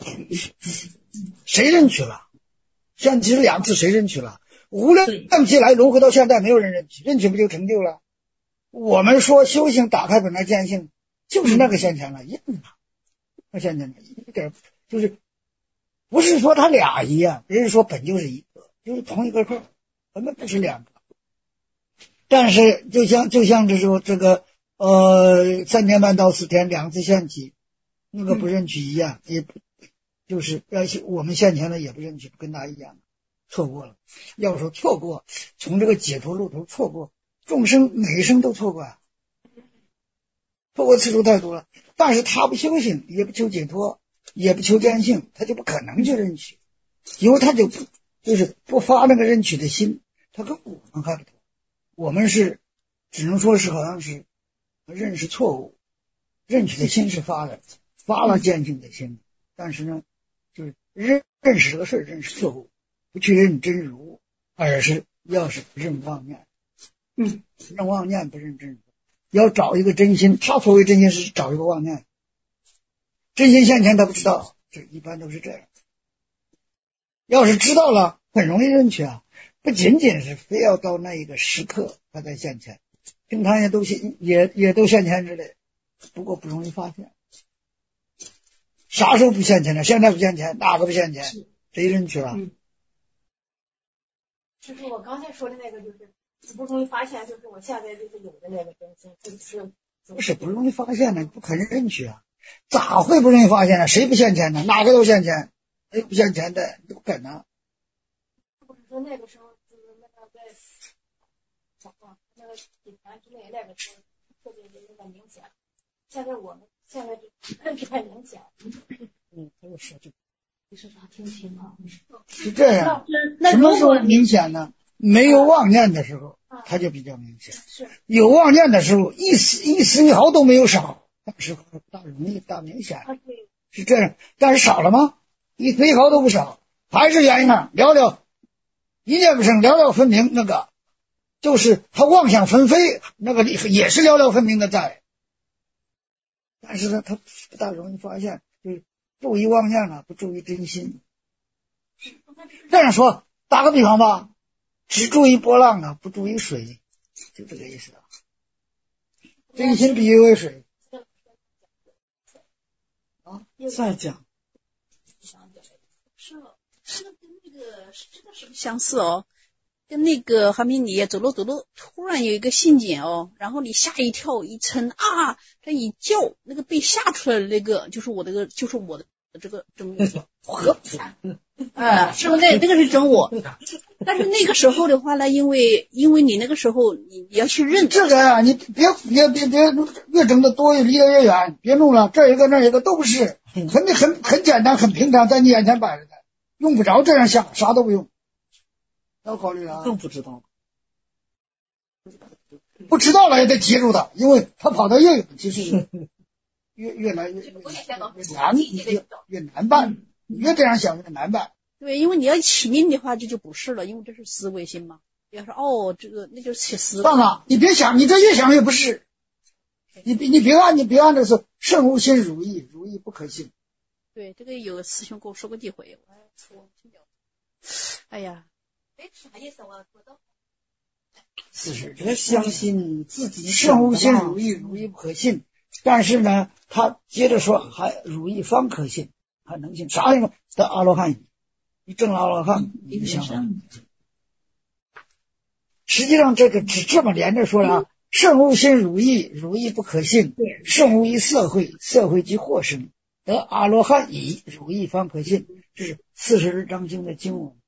谁认取了？现起2次，谁认取了？无量期来轮回到现在，没有人认取，认取不就成就了？我们说修行打开本来见性，就是那个现前了，一样的，那现前了，一点就是不是说他俩一样，人家说本就是一个，就是同一个空，本本不是2个。但是就像这时候这个3天半到4天2次现起，那个不认取一样，也不就是我们现前的也不认取，跟他一样，错过了。要说错过，从这个解脱路途错过，众生每一生都错过啊，错过次数太多了。但是他不修行，也不求解脱，也不求见性，他就不可能去认取，因为他就是不发那个认取的心，他跟我们还不同。我们是只能说是好像是认识错误，认取的心是发了见性的心，但是呢，就是认识这个事，认识错误，不去认真如，而是要是认妄念，认妄念不认真如，要找一个真心。他所谓真心是找一个妄念，真心现前他不知道，这一般都是这样。要是知道了，很容易认取啊，不仅仅是非要到那一个时刻他才现前。平常也都现前之类，不过不容易发现。啥时候不现前呢？现在不现前，哪个不现前？谁认取了？ 就是我刚才说的那个，就是不容易发现，就是我现在就是有的那个东西， 不是不容易发现呢？不可能认取啊？咋会不容易发现呢？谁不现前呢？哪个都现前，没有不现前的，不可能。 或者说那个时候就是那个在那个底盘之内，那个时候特别的那个明显。现在我们现在就太明显。 他就说这个。 你说啥听清啊？ 是这样。什么时候明显呢？没有妄念的时候，它就比较明显。 是。 有妄念的时候，一丝一毫都没有少，那时候大容易大明显。是这样。但是少了吗？一丝一毫都不少，还是原因啊，寥寥一念不生，寥寥分明，那个就是他妄想纷飞，那个也是寥寥分明的在。但是呢，他不大容易发现，就是注意妄念了，不注意真心。这样说，打个比方吧，只注意波浪啊，不注意水，就这个意思啊。真心比喻为水。 再讲。 是跟那个这个是相似哦，跟那个哈密你走路突然有一个信件哦，然后你吓一跳一嗔啊，这一叫那个被吓出来的那个就是我的这个真我和是不是那个是真我？但是那个时候的话呢，因为你那个时候你要去认这个啊，你别越整的多离得越远，别弄了这一个那一个都不是，很简单很平常，在你眼前摆着的，用不着这样想，啥都不用。要考虑啊， 更不知道， 不知道了也得记住它，因为它跑得越远，其实越来越难，越难办，你越这样想越难办。 对，因为你要起命的话，这就不是了，因为这是思维心嘛。要说哦，这个那就是起思。 算了，你别想，你这越想越不是。你别按这是圣无心如意，如意不可信。 对，这个有师兄跟我说过几回，我还说听了。哎呀，啥意思？我都。 是这相信自己圣无心如意，如意不可信。但是呢，他接着说，还如意方可信，还能信啥呀？得阿罗汉，你证了阿罗汉，你想法。实际上这个只这么连着说了啊，圣无心如意，如意不可信；圣无一色慧，色慧即获生。得阿罗汉已，如意方可信。这是42章经的经文。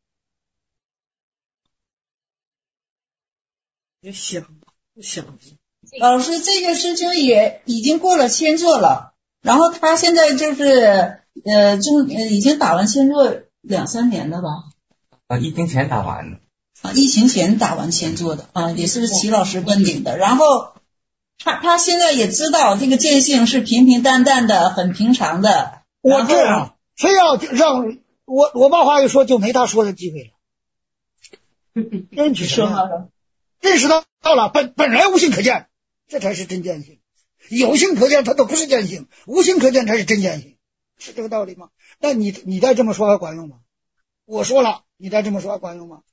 也想。 老师，这个师兄也已经过了千座了，然后他现在就是已经打完千座2-3年了吧？ 疫情前打完的。 疫情前打完千座的啊，也是齐老师问鼎的。然后他现在也知道这个见性是平平淡淡的，很平常的。 我这样非要让我把话一说，就没他说的机会了。认识说了，认识到了本来无性可见，这才是真见性。有性可见，它都不是见性；无性可见才是真见性，是这个道理吗？那你再这么说还管用吗？我说了，你再这么说还管用吗？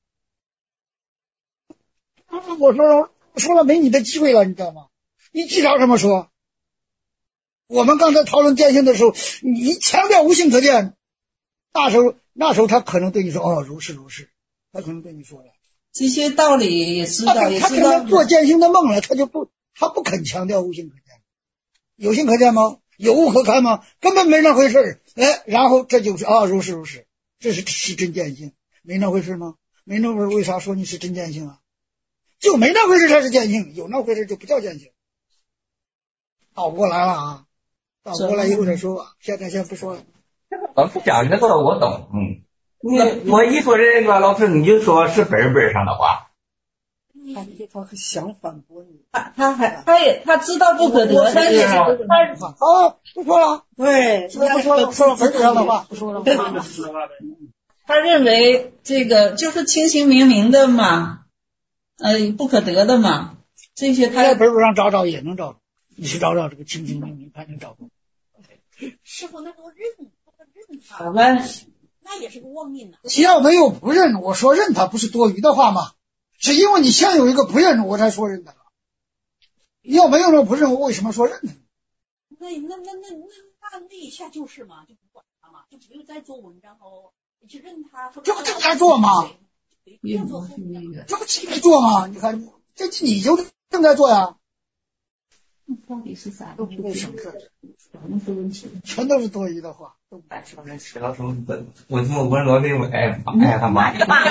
我说了没你的机会了，你知道吗？你至少这么说。我们刚才讨论见性的时候，你强调无性可见，那时候他可能对你说如是，他可能对你说了这些道理也知道， 他可能做见性的梦了，他不肯强调无性可见。有性可见吗？有物可看吗？根本没那回事。然后这就是如是，这是真见性。没那回事吗？没那回事，为啥说你是真见性啊？就没那回事才是见性，有那回事就不叫见性。倒过来了啊，倒过来一会儿再说吧，现在先不说了。 老师讲这个我懂，我一说这个，老师你就说是本上的话。 他想反驳你， 他知道不可得，但是不说了，对，不说了，本上的话不说了。 他认为这个就是清清明明的嘛。不可得的嘛，这些他在本上找也能找，你去找这个清清明明，看能找不？ 师傅，那个认他，那也是个妄念呐。 只要没有不认，我说认他不是多余的话吗？是因为你先有一个不认，我才说认他了。要没有那不认，我为什么说认他？ 那一下就是嘛，就不管他嘛，就不用再做文章哦，你去认他。 这不正在做吗？这不正在做吗？你看，这你就正在做呀。 到底是啥？ 都不够省事，全都是多余的话。 吃到什么本？我这么温柔的我他妈！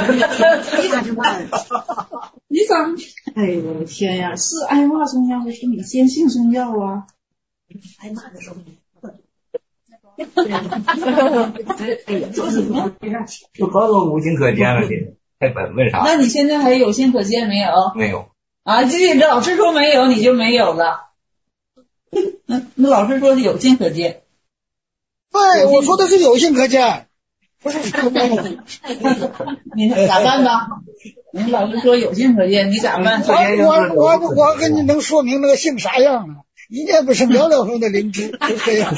你咋？哎呦我的天呀！是挨骂宗教还是你坚信宗教啊？ 挨骂的时候。 做什么？就好多无性可见了的，太本为啥？ 那你现在还有性可见没有？ 没有啊！这老师说没有，你就没有了。那老师说有性可见。 对，我说的是有性可见，不是你咋办吧？你老师说有性可见，你咋办？ 我跟你能说明那个性啥样啊？一念不生，了了风的灵芝，就这样。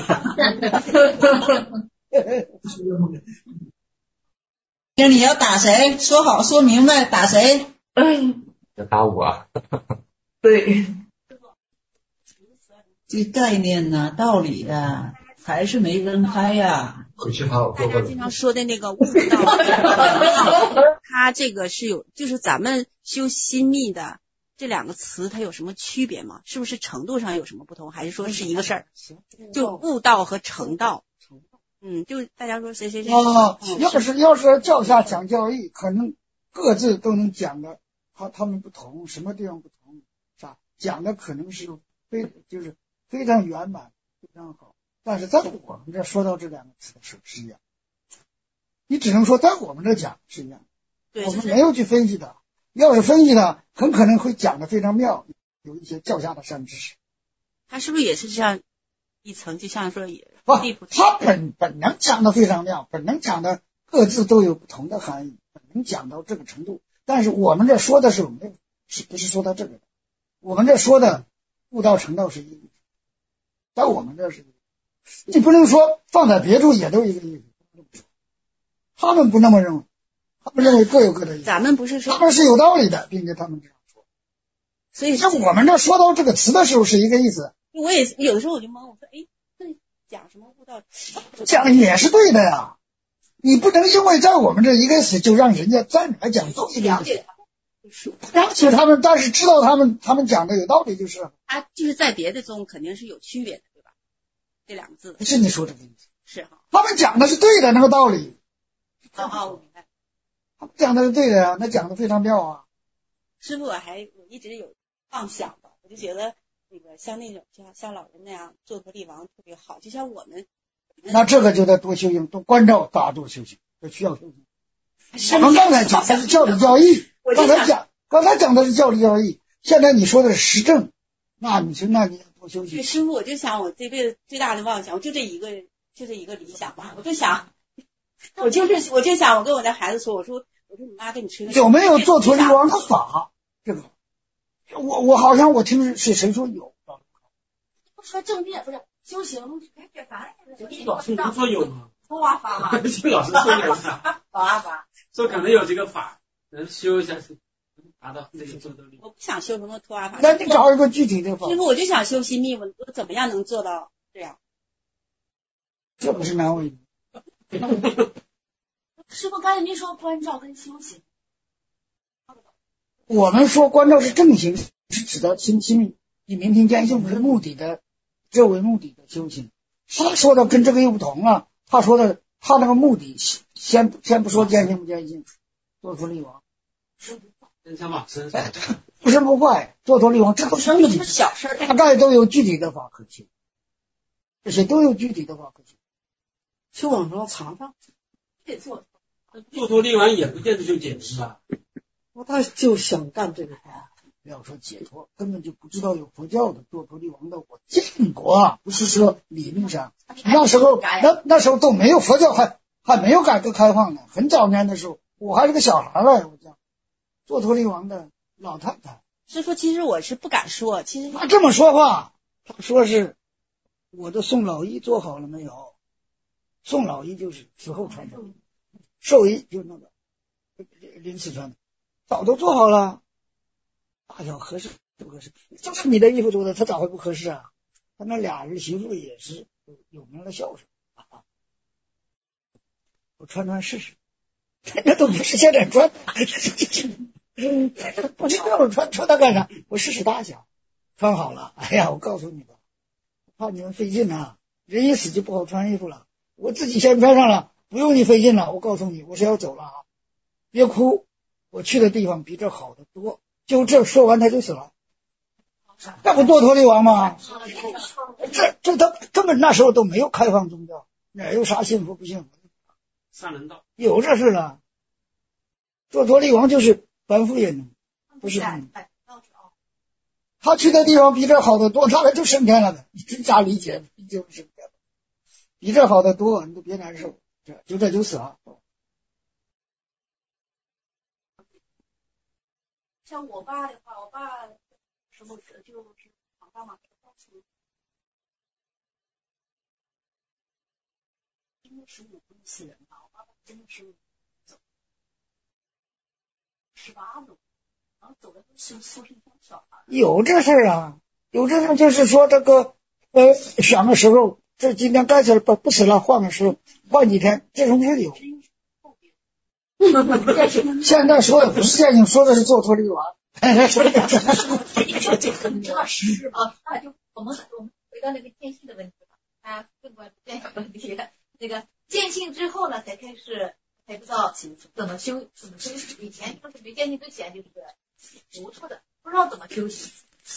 你要打谁？说好说明白，打谁？ 要打我。 对，这概念呢、道理啊，还是没扔开呀。 大家经常说的那个悟道，它这个是有，就是咱们修心密的这两个词，它有什么区别吗？是不是程度上有什么不同，还是说是一个事儿？就悟道和成道。就大家说谁要是教下讲教义，可能各自都能讲的，他们不同，什么地方不同，是吧？讲的可能是非常圆满，非常好。但是在我们这说到这两个词的时候是一样，你只能说在我们这讲是一样，我们没有去分析它。要是分析它，很可能会讲的非常妙，有一些教下的善知识。 他是不是也是这样一层？就像说他本能讲的非常妙，本能讲的各自都有不同的含义，能讲到这个程度。但是我们这说的是不是说到这个？我们这说的悟道成道是一个意思，在我们这是一个意思，你不能说放在别处也都一个意思。他们不那么认为，他们认为各有各的意思。 咱们不是说他们是有道理的，并且他们这样说。 所以像我们这说到这个词的时候是一个意思。 我也有的时候我就懵，我说哎，这讲什么悟道？ 讲也是对的呀。你不能因为在我们这一个词就让人家在哪讲都一个意思。了解他们，但是知道他们讲的有道理就是。 他就是在别的中肯定是有区别的，对吧？这两个字。 不是你说这个意思。 是哈。 他们讲的是对的那个道理。 我明白。 他们讲的是对的呀，那讲的非常妙啊。 师傅，我一直有妄想的，我就觉得那个像那种像老人那样做陀利王特别好，就像我们。 那这个就得多修行，多关照大多修行，这需要修行。我们刚才讲的是教理教义，刚才讲的是教理教义，现在你说的是实证，那你要多修行。 师傅，我就想我这辈子最大的妄想，就这一个理想吧，我就想我跟我的孩子说，我说你妈给你吹。 有没有做陀利王的法？这个，我好像我听是谁说有。 不说正念不是。修行， 老师不说有吗？ 多挖法嘛。 这老师说有啥？ 挖法。 说可能有这个法，能修一下是达到那个做到力。 我不想修什么托阿法。 那你找一个具体的法。 师傅，我就想修心密，我怎么样能做到这样？ 这不是难为你。 师傅刚才您说关照跟修行。 我们说关照是正行，是指的心密，以明听见性为目的的。这为目的的修行，他说的跟这个又不同了。他说的他那个目的，先不说见性不见性，做陀利王，不是不坏，做陀利王这都是目的， 小事， 大概都有具体的法可修，这些都有具体的法可修。 去网上查查， 做陀利王也不见得就解脱吧？ 他就想干这个法。 不要说解脱，根本就不知道有佛教的做陀利王的，我见过，不是说理论上。那时候都没有佛教，还没有改革开放呢，很早年的时候，我还是个小孩了，我讲做陀利王的老太太。 师傅，其实我是不敢说，其实他这么说话，他说是我的宋老衣做好了没有？宋老衣就是死后传的，寿衣就那个临死传的，早都做好了。大小合适不合适？就是你的衣服做的，他咋会不合适啊？他那俩儿媳妇也是有名的孝顺啊，我穿试试，那都不是现在穿，不知道穿它干啥？我试试大小，穿好了。哎呀，我告诉你吧，怕你们费劲啊，人一死就不好穿衣服了。我自己先穿上了，不用你费劲了。我告诉你，我是要走了啊，别哭，我去的地方比这好得多。就这说完他就死了，那不做陀利王吗？这他根本那时候都没有开放宗教，哪有啥信佛不信佛？ 上人道有这事了。做陀利王就是凡夫也能，不是他去的地方比这好得多，他就升天了的。你真假理解，就升天了，比这好得多，你都别难受，就死了。 像我爸的话，我爸时候就是往上往真的15不死人吧？我爸爸真的是走18走，然后走的都是说是一帮小孩。 有这事啊，有这事就是说这个想的时候，这今天该死了不死了，换个时候换几天，这种是有。现在说的不是见性，说的是做陀利王。 这个是啊，那就我们回到那个见性的问题吧。大家更关注见性问题。那个见性之后呢，才开始才知道怎么修。以前就是没见性之前就是糊涂的，不知道怎么修行。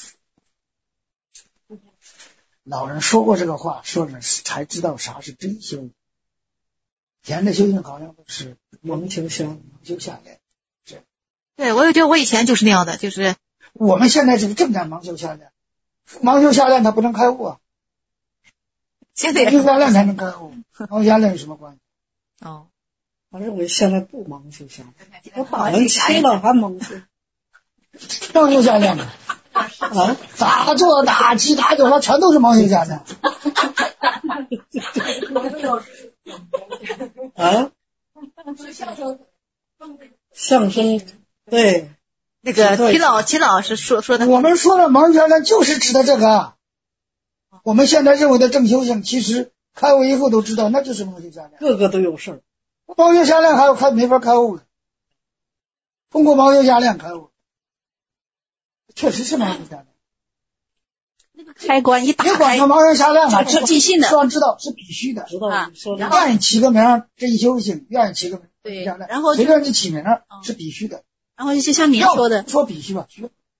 老人说过这个话，说的是才知道啥是真修。前的修行好像都是盲修下来， 对，我也觉得我以前就是那样的，就是我们现在这个正在盲修下来，盲修下来他不能开悟啊， 现在盲修下来才能开悟，盲修下来有什么关系？ 哦， 我认为现在不盲修下量，我打完7了还盲修。 盲修下量啊？咋做哪期哪酒它全都是盲修下量。 啊？相声对。 那个齐老师说的， 我们说的盲修下量就是指的这个。我们现在认为的正修行，其实开悟以后都知道，那就是盲修下量。 个个都有事儿。 盲修下量还没法开悟的，通过盲修下量开悟，确实是盲修下量。 那个开关一打开， 别管它盲修下量了， 是尽兴的， 双知道是必须的， 知道。 然后愿意起个名，这一修行愿意起个名， 对，然后随便你起名是必须的。 然后就像您说的， 说必须吧，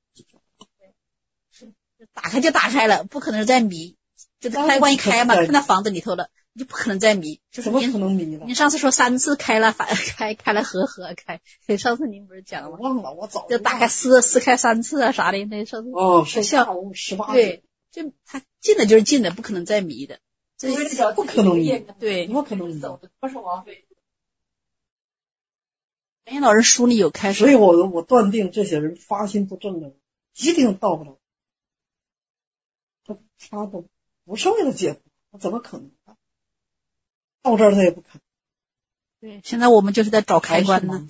打开就打开了，不可能再迷。这个开关一开嘛，看到房子里头了，你就不可能再迷。就是怎么可能迷了？ 您上次说3次开了，开了合开。上次您不是讲了吗？ 忘了，我早就打开撕开3次啊啥的。那上次是下午18 对，就他进的就是进的，不可能再迷的。这不可能迷， 对， 不可能迷。 不是王菲。 袁老师书里有开始， 所以我断定这些人发心不正的人一定到不了，他都不是为了解脱，他怎么可能到这儿他也不肯。 对，现在我们就是在找开关呢。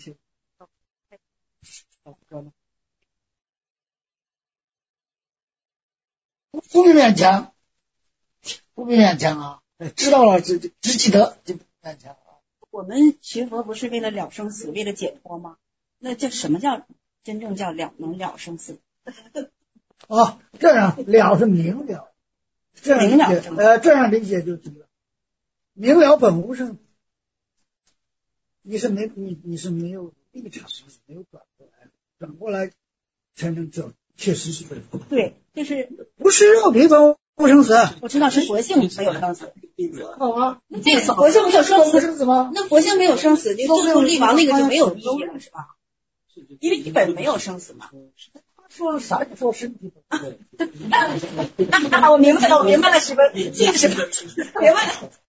不必勉强，不必勉强啊！知道了只记得就不勉强。 我们学佛不是为了了生死，为了解脱吗？那这什么叫真正叫能了生死？ 啊，这样了是明了，这样理解，这样理解就对了。明了本无生，你是没有立场，没有转过来才能叫确实是对，就是不是肉体本无生死。 我知道是佛性没有生死。 好啊， 这个佛性没有生死吗？ 那佛性没有生死，就最后立王那个就没有意义了，是吧？因为一本没有生死嘛。 说啥？你说身体本？ 我明白了，师傅，明白了。